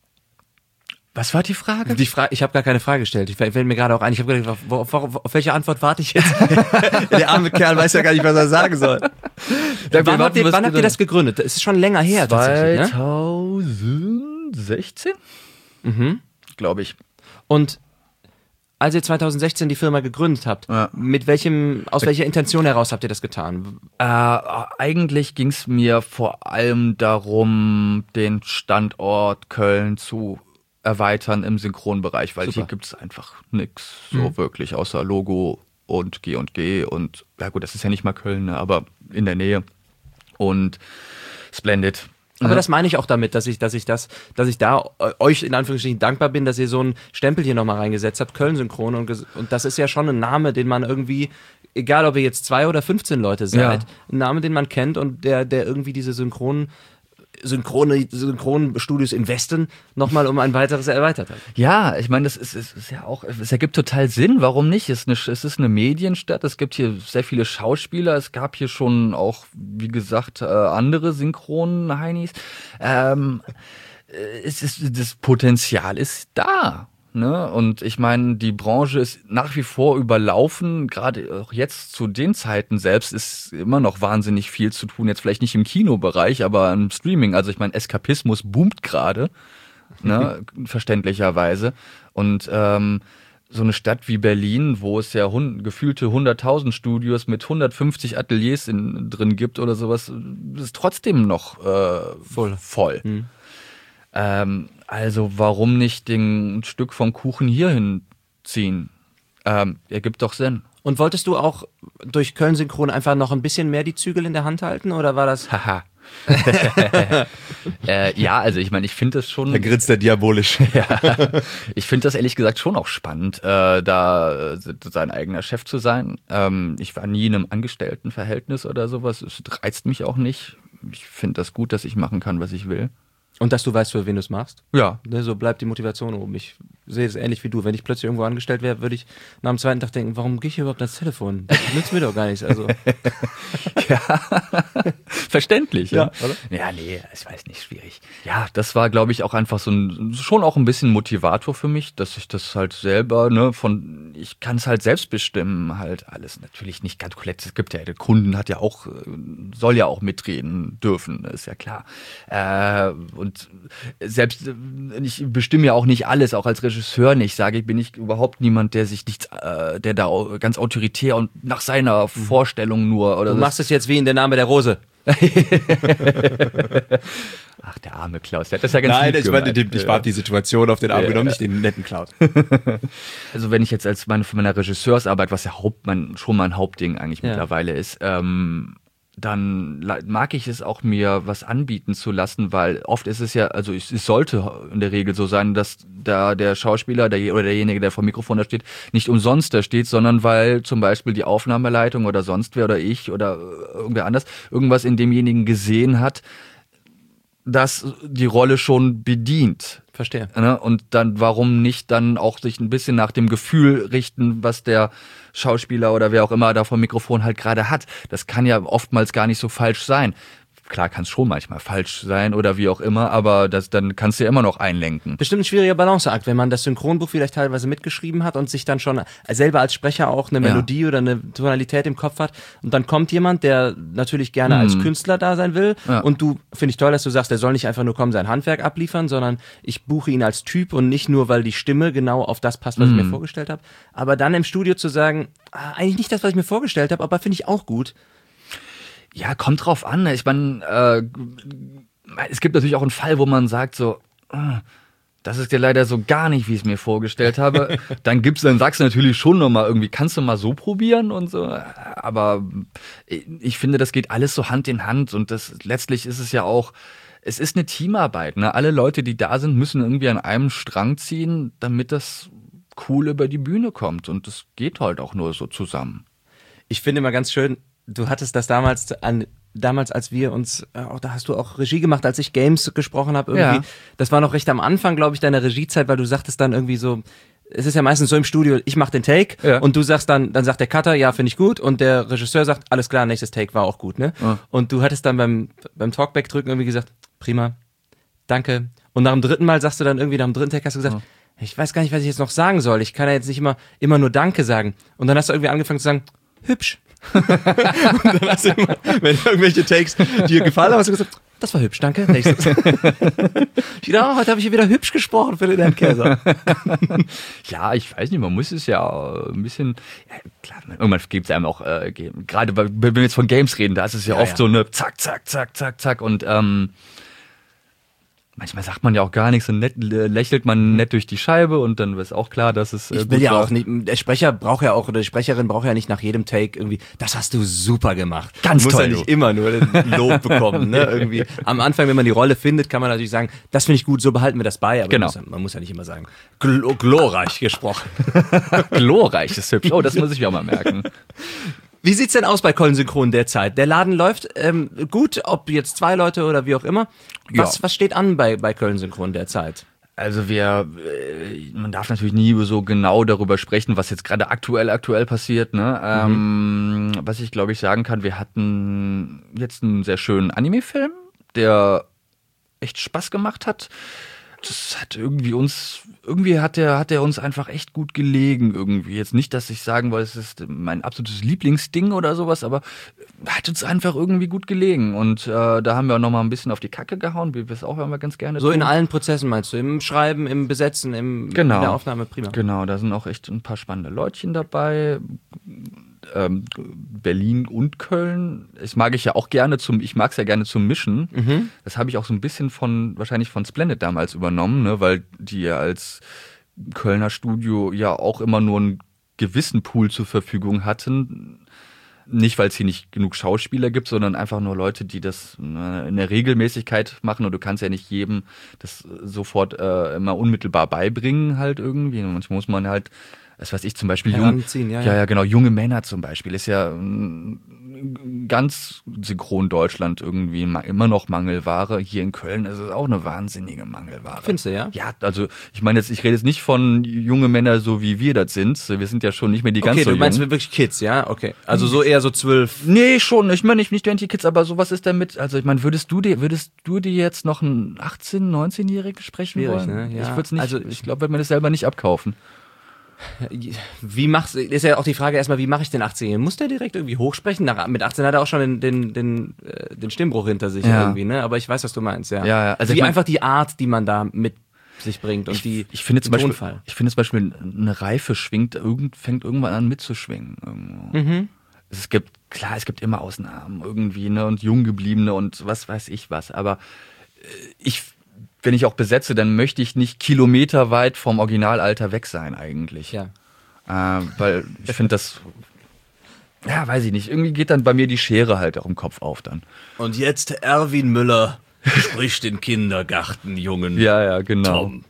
was war die Frage? Die Frage, ich habe gar keine Frage gestellt. Ich fällt mir gerade auch ein. Ich habe gedacht, auf, auf, auf, auf welche Antwort warte ich jetzt? Der arme Kerl weiß ja gar nicht, was er sagen soll. Ja, wann wir habt, warten, ihr, was wann habt ihr wir- das gegründet? Das ist schon länger her tatsächlich. Ne? zwanzig sechzehn? Mhm. Glaube ich. Und als ihr zwanzig sechzehn die Firma gegründet habt, Ja. mit welchem, aus welcher Intention heraus habt ihr das getan? Äh, eigentlich ging es mir vor allem darum, den Standort Köln zu erweitern im Synchronbereich, weil Super. hier gibt es einfach nichts so wirklich, außer Logo und G und G und ja gut, das ist ja nicht mal Köln, ne, aber in der Nähe und Splendid. Aber Ja. das meine ich auch damit, dass ich, dass ich das, dass ich da äh, euch in Anführungsstrichen dankbar bin, dass ihr so ein Stempel hier nochmal reingesetzt habt, Köln Synchron und, ges- und das ist ja schon ein Name, den man irgendwie, egal ob ihr jetzt zwei oder fünfzehn Leute seid, Ja. ein Name, den man kennt und der, der irgendwie diese Synchron, Synchrone, Synchronstudios in Westen nochmal um ein weiteres erweitert hat. Ja, ich meine, das ist, ist, ist ja auch, es ergibt total Sinn, warum nicht? Es ist, eine, es ist eine Medienstadt, es gibt hier sehr viele Schauspieler, es gab hier schon auch, wie gesagt, äh, andere Synchron-Heinis. Ähm, äh, es ist, das Potenzial ist da. Ne? Und ich meine, die Branche ist nach wie vor überlaufen, gerade auch jetzt zu den Zeiten selbst ist immer noch wahnsinnig viel zu tun, jetzt vielleicht nicht im Kinobereich, aber im Streaming. Also ich meine, Eskapismus boomt gerade, ne? Verständlicherweise. Und ähm, so eine Stadt wie Berlin, wo es ja hund, gefühlte hunderttausend Studios mit hundertfünfzig Ateliers in, drin gibt oder sowas, ist trotzdem noch äh, voll. voll. Mhm. Ähm, also warum nicht den ein Stück vom Kuchen hierhin ziehen? Ähm, ergibt doch Sinn. Und wolltest du auch durch Köln Synchron einfach noch ein bisschen mehr die Zügel in der Hand halten oder war das? Haha. äh, ja, also ich meine, ich finde das schon. grinst er diabolisch. Ja, ich finde das ehrlich gesagt schon auch spannend, äh, da äh, sein eigener Chef zu sein. Ähm, ich war nie in einem Angestelltenverhältnis oder sowas. Es reizt mich auch nicht. Ich finde das gut, dass ich machen kann, was ich will. Und dass du weißt, für wen du es machst. Ja. Ne, so bleibt die Motivation oben. Ich sehe es ähnlich wie du. Wenn ich plötzlich irgendwo angestellt wäre, würde ich nach dem zweiten Tag denken, warum gehe ich hier überhaupt ans Telefon? Das nützt mir doch gar nichts. Also. Ja, verständlich. Ja, Ja, oder? Ja, nee, ich weiß nicht, schwierig. Ja, das war, glaube ich, auch einfach so ein, schon auch ein bisschen Motivator für mich, dass ich das halt selber, ne, von, ich kann es halt selbst bestimmen, halt alles. Natürlich nicht ganz komplett. Es gibt ja, der Kunden hat ja auch, äh, soll ja auch mitreden dürfen, ist ja klar. Äh, und selbst, äh, ich bestimme ja auch nicht alles, auch als Regisseur nicht, sage ich, bin ich überhaupt niemand, der sich nichts, äh, der da au- ganz autoritär und nach seiner Vorstellung nur, oder Du so. machst es jetzt wie in Der Name der Rose. Ach, der arme Klaus, der hat das ja ganz Nein, lieb ich meine, gemeint. ich habe die Situation auf den Arm Ja. genommen, nicht den netten Klaus. Also wenn ich jetzt als meine, von meiner Regisseursarbeit, was ja Haupt, mein, schon mein Hauptding eigentlich Ja. mittlerweile ist, ähm, dann la- mag ich es auch, mir was anbieten zu lassen, weil oft ist es ja, also es, es sollte in der Regel so sein, dass da der Schauspieler der, oder derjenige, der vor dem Mikrofon da steht, nicht umsonst da steht, sondern weil zum Beispiel die Aufnahmeleitung oder sonst wer oder ich oder äh, irgendwer anders irgendwas in demjenigen gesehen hat, das die Rolle schon bedient. Verstehe. Ne? Und dann, warum nicht dann auch sich ein bisschen nach dem Gefühl richten, was der Schauspieler oder wer auch immer da vom Mikrofon halt gerade hat. Das kann ja oftmals gar nicht so falsch sein. Klar kann es schon manchmal falsch sein oder wie auch immer, aber das, dann kannst du ja immer noch einlenken. Bestimmt ein schwieriger Balanceakt, wenn man das Synchronbuch vielleicht teilweise mitgeschrieben hat und sich dann schon selber als Sprecher auch eine Ja. Melodie oder eine Tonalität im Kopf hat und dann kommt jemand, der natürlich gerne als Künstler da sein will Ja. und du, finde ich toll, dass du sagst, der soll nicht einfach nur kommen, sein Handwerk abliefern, sondern ich buche ihn als Typ und nicht nur, weil die Stimme genau auf das passt, was ich mir vorgestellt habe. Aber dann im Studio zu sagen, ah, eigentlich nicht das, was ich mir vorgestellt habe, aber finde ich auch gut. Ja, kommt drauf an. Ich meine, äh, es gibt natürlich auch einen Fall, wo man sagt so, äh, das ist ja leider so gar nicht, wie ich es mir vorgestellt habe. Dann gibt's, dann sagst du natürlich schon nochmal irgendwie, kannst du mal so probieren und so. Aber ich finde, das geht alles so Hand in Hand und das letztlich ist es ja auch, es ist eine Teamarbeit. Ne? Alle Leute, die da sind, müssen irgendwie an einem Strang ziehen, damit das cool über die Bühne kommt. Und das geht halt auch nur so zusammen. Ich finde immer ganz schön, du hattest das damals an damals, als wir uns, äh, auch da hast du auch Regie gemacht, als ich Games gesprochen habe irgendwie. Ja. Das war noch recht am Anfang, glaube ich, deiner Regiezeit, weil du sagtest dann irgendwie so, es ist ja meistens so im Studio, ich mache den Take Ja. und du sagst dann, dann sagt der Cutter, ja, finde ich gut und der Regisseur sagt, alles klar, nächstes Take war auch gut, ne? Ja. Und du hattest dann beim, beim Talkback drücken irgendwie gesagt, prima, danke. Und nach dem dritten Mal sagst du dann irgendwie, nach dem dritten Take hast du gesagt, Ja. ich weiß gar nicht, was ich jetzt noch sagen soll. Ich kann ja jetzt nicht immer, immer nur Danke sagen. Und dann hast du irgendwie angefangen zu sagen, hübsch. Und dann hast du immer, wenn irgendwelche Takes dir gefallen haben, hast du gesagt, das war hübsch, danke. Nächstes. Ich dachte, oh, heute habe ich hier wieder hübsch gesprochen für den Herrn Käser. Ja, ich weiß nicht, man muss es ja ein bisschen, ja, klar, irgendwann gibt es einem auch, äh, gerade weil wenn wir jetzt von Games reden, da ist es ja, Ja, oft ja. so eine zack, zack, zack, zack, zack und ähm, manchmal sagt man ja auch gar nichts und nett, lächelt man nett durch die Scheibe und dann ist auch klar, dass es äh, Ich gut will ja war. auch nicht, der Sprecher braucht ja auch, oder die Sprecherin braucht ja nicht nach jedem Take irgendwie, das hast du super gemacht. Ganz du musst toll, ja nicht du. immer nur den Lob bekommen, ne? Irgendwie. Am Anfang, wenn man die Rolle findet, kann man natürlich sagen, das finde ich gut, so behalten wir das bei, aber Genau. man, muss, ja- man muss ja nicht immer sagen, gl glorreich gesprochen. Glorreich ist hübsch. Oh, das muss ich mir auch mal merken. Wie sieht's denn aus bei Köln Synchron derzeit? Der Laden läuft ähm, gut, ob jetzt zwei Leute oder wie auch immer. Was, Ja. was steht an bei, bei Köln Synchron derzeit? Also wir, äh, man darf natürlich nie so genau darüber sprechen, was jetzt gerade aktuell aktuell passiert. Ne? Ähm, was ich glaube ich sagen kann, wir hatten jetzt einen sehr schönen Anime-Film, der echt Spaß gemacht hat. Das hat irgendwie uns, irgendwie hat der, hat der uns einfach echt gut gelegen irgendwie. Jetzt nicht, dass ich sagen wollte, es ist mein absolutes Lieblingsding oder sowas, aber hat uns einfach irgendwie gut gelegen. Und äh, da haben wir auch noch mal ein bisschen auf die Kacke gehauen, wie wir es auch immer ganz gerne So tun. in allen Prozessen meinst du? Im Schreiben, im Besetzen, im, Genau. in der Aufnahme, prima. Genau, da sind auch echt ein paar spannende Leutchen dabei. Ähm, Berlin und Köln. Das mag ich ja auch gerne zum, ich mag es ja gerne zum Mischen. Mhm. Das habe ich auch so ein bisschen von, wahrscheinlich von Splendid damals übernommen, ne, weil die ja als Kölner Studio ja auch immer nur einen gewissen Pool zur Verfügung hatten. Nicht, weil es hier nicht genug Schauspieler gibt, sondern einfach nur Leute, die das ne, in der Regelmäßigkeit machen. Und du kannst ja nicht jedem das sofort äh, immer unmittelbar beibringen halt irgendwie. Und manchmal muss man halt, was weiß ich, zum Beispiel jung, Heranziehen, ja, ja, ja. ja, genau, junge Männer zum Beispiel ist ja mm, ganz synchron Deutschland irgendwie ma- immer noch Mangelware. Hier in Köln ist es auch eine wahnsinnige Mangelware. Findest du, ja? Ja, also ich meine jetzt, ich rede jetzt nicht von junge Männer, so wie wir das sind. Wir sind ja schon nicht mehr die ganz Okay, so du meinst jung. wirklich Kids, ja? Okay. Also so eher so zwölf. Nee, schon. Ich meine nicht, nicht die Kids, aber sowas ist damit. Also ich meine, würdest du dir, würdest du dir jetzt noch einen achtzehn-, neunzehnjährigen sprechen Schwierig, wollen? ne? Ja. Ich würde es nicht. Also- ich glaube, würde mir das selber nicht abkaufen. Wie machst du, ist ja auch die Frage erstmal, wie mache ich den achtzehnjährigen? Muss der direkt irgendwie hochsprechen? Nach, mit achtzehn hat er auch schon den, den, den, äh, den Stimmbruch hinter sich Ja. irgendwie, ne? Aber ich weiß, was du meinst, ja. Ja, ja. Also wie ich mein- einfach die Art, die man da mit sich bringt und die Ich finde zum den Beispiel, Tonfall. ich finde zum Beispiel, eine Reife schwingt, irgend, fängt irgendwann an mitzuschwingen. Irgendwo. Mhm. Es gibt, klar, es gibt immer Ausnahmen irgendwie, ne, und Junggebliebene und was weiß ich was, aber äh, ich, wenn ich auch besetze, dann möchte ich nicht kilometerweit vom Originalalter weg sein eigentlich. Ja. Äh, weil ich finde das, ja, weiß ich nicht, irgendwie geht dann bei mir die Schere halt auch im Kopf auf dann. Und jetzt Erwin Müller spricht den Kindergartenjungen. Ja, ja, genau. Tom.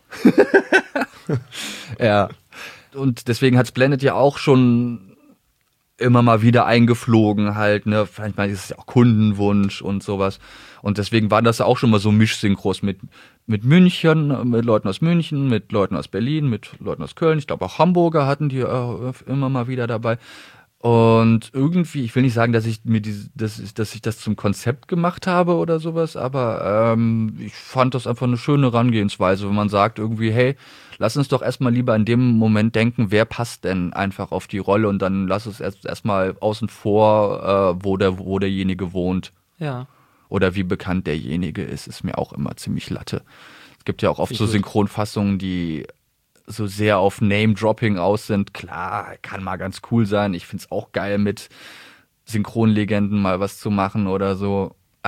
Ja. Und deswegen hat Splendid ja auch schon immer mal wieder eingeflogen halt, ne, vielleicht mal ist es ja auch Kundenwunsch und sowas. Und deswegen waren das ja auch schon mal so Mischsynchros mit, mit München, mit Leuten aus München, mit Leuten aus Berlin, mit Leuten aus Köln. Ich glaube auch Hamburger hatten die äh, immer mal wieder dabei. Und irgendwie, ich will nicht sagen, dass ich mir diese, dass ich, dass ich das zum Konzept gemacht habe oder sowas, aber ähm, ich fand das einfach eine schöne Herangehensweise, wenn man sagt irgendwie, hey, lass uns doch erstmal lieber in dem Moment denken, wer passt denn einfach auf die Rolle und dann lass uns erst erstmal außen vor, äh, wo der, wo derjenige wohnt Ja. oder wie bekannt derjenige ist, ist mir auch immer ziemlich Latte. Es gibt ja auch oft Finde ich so gut. Synchronfassungen, die so sehr auf Name-Dropping aus sind. Klar, kann mal ganz cool sein. Ich find's auch geil, mit Synchronlegenden mal was zu machen oder so.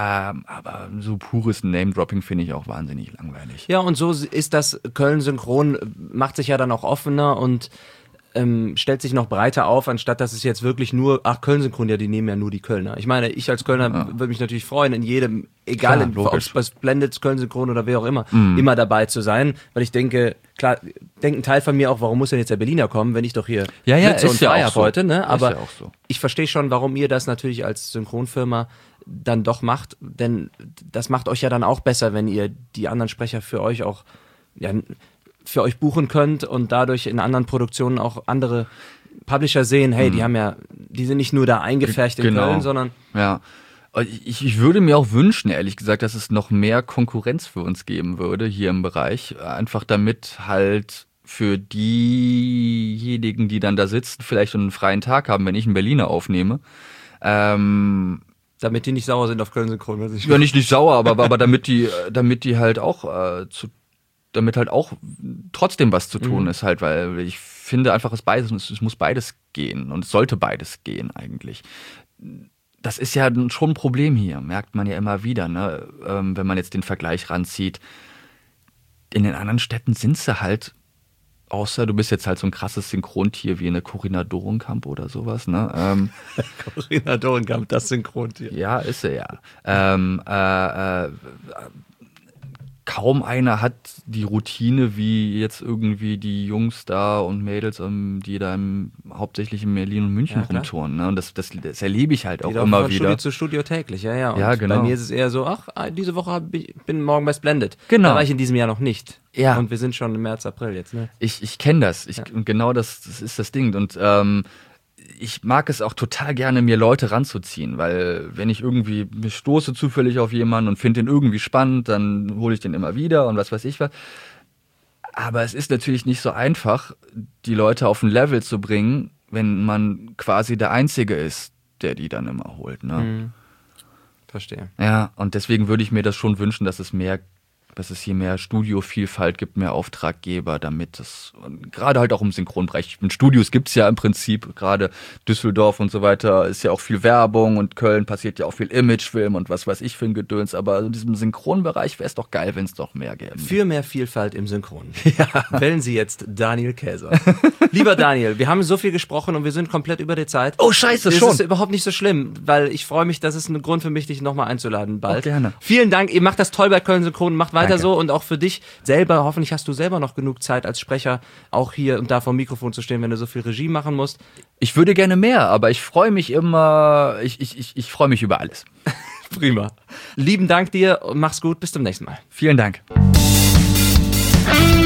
Ähm, aber so pures Name-Dropping finde ich auch wahnsinnig langweilig. Ja, und so ist das Köln-Synchron, macht sich ja dann auch offener und ähm, stellt sich noch breiter auf, anstatt dass es jetzt wirklich nur, ach, Köln-Synchron, ja, die nehmen ja nur die Kölner. Ich meine, ich als Kölner Ja. würde mich natürlich freuen, in jedem, egal Klar, in, logisch. ob es Splendid, Köln-Synchron oder wer auch immer, Mhm. immer dabei zu sein, weil ich denke, klar, denkt ein Teil von mir auch, warum muss denn jetzt der Berliner kommen, wenn ich doch hier Ja, ja, sitze ist und ja frei auch hab so. heute, ne? Ist Aber ja auch so. ich verstehe schon, warum ihr das natürlich als Synchronfirma dann doch macht, denn das macht euch ja dann auch besser, wenn ihr die anderen Sprecher für euch auch, ja, für euch buchen könnt und dadurch in anderen Produktionen auch andere Publisher sehen, hey, die haben ja, die sind nicht nur da eingefärcht in Genau. Köln, sondern Ja. Ich, ich würde mir auch wünschen, ehrlich gesagt, dass es noch mehr Konkurrenz für uns geben würde hier im Bereich. Einfach damit halt für diejenigen, die dann da sitzen, vielleicht einen freien Tag haben, wenn ich einen Berliner aufnehme. Ähm, damit die nicht sauer sind auf Köln-Synchron. was ich- ja, nicht, nicht sauer, aber, aber damit die, damit die halt auch äh, zu, damit halt auch trotzdem was zu tun Mhm. ist halt, weil ich finde einfach, es beides, es, es muss beides gehen und es sollte beides gehen eigentlich. Das ist ja schon ein Problem hier, merkt man ja immer wieder, ne? Ähm, wenn man jetzt den Vergleich ranzieht. In den anderen Städten sind sie halt, außer du bist jetzt halt so ein krasses Synchrontier wie eine Corinna Dorenkamp oder sowas, ne? Ähm, Corinna Dorenkamp, das Synchrontier. ja, ist sie ja. Ähm, äh, äh, kaum einer hat die Routine wie jetzt irgendwie die Jungs da und Mädels, ähm, die da im, hauptsächlich in Berlin und München Ja, klar. rumtouren. Ne? Und das, das, das erlebe ich halt auch Die laufen immer von wieder. Studio zu Studio täglich, ja, ja. Und Ja, genau. bei mir ist es eher so, ach, diese Woche hab ich, bin morgen bei Splendid. Genau. Da war ich in diesem Jahr noch nicht. Ja. Und wir sind schon im März, April jetzt, ne? Ich, ich kenne das. Ich, Ja. Und genau das, das ist das Ding. Und ähm, ich mag es auch total gerne, mir Leute ranzuziehen, weil wenn ich irgendwie mich stoße zufällig auf jemanden und finde den irgendwie spannend, dann hole ich den immer wieder und was weiß ich was. Aber es ist natürlich nicht so einfach, die Leute auf ein Level zu bringen, wenn man quasi der Einzige ist, der die dann immer holt. Ne? Mhm. Verstehe. Ja, und deswegen würde ich mir das schon wünschen, dass es mehr, dass es hier mehr Studiovielfalt gibt, mehr Auftraggeber, damit es, und gerade halt auch im Synchronbereich. In Studios gibt es ja im Prinzip, gerade Düsseldorf und so weiter, ist ja auch viel Werbung und Köln passiert ja auch viel Imagefilm und was weiß ich für ein Gedöns, aber in diesem Synchronbereich wäre es doch geil, wenn es doch mehr gäbe. Für mehr Vielfalt im Synchron. Wählen Sie jetzt Daniel Käser. Lieber Daniel, wir haben so viel gesprochen und wir sind komplett über die Zeit. Oh, scheiße, das schon. ist überhaupt nicht so schlimm, weil ich freue mich, das ist ein Grund für mich, dich nochmal einzuladen bald. Auch gerne. Vielen Dank, ihr macht das toll bei Köln Synchron, macht weiter Danke. so und auch für dich selber, hoffentlich hast du selber noch genug Zeit als Sprecher, auch hier und da vor dem Mikrofon zu stehen, wenn du so viel Regie machen musst. Ich würde gerne mehr, aber ich freue mich immer, ich, ich, ich, ich freue mich über alles. Prima. Lieben Dank dir und mach's gut, bis zum nächsten Mal. Vielen Dank. Thank you.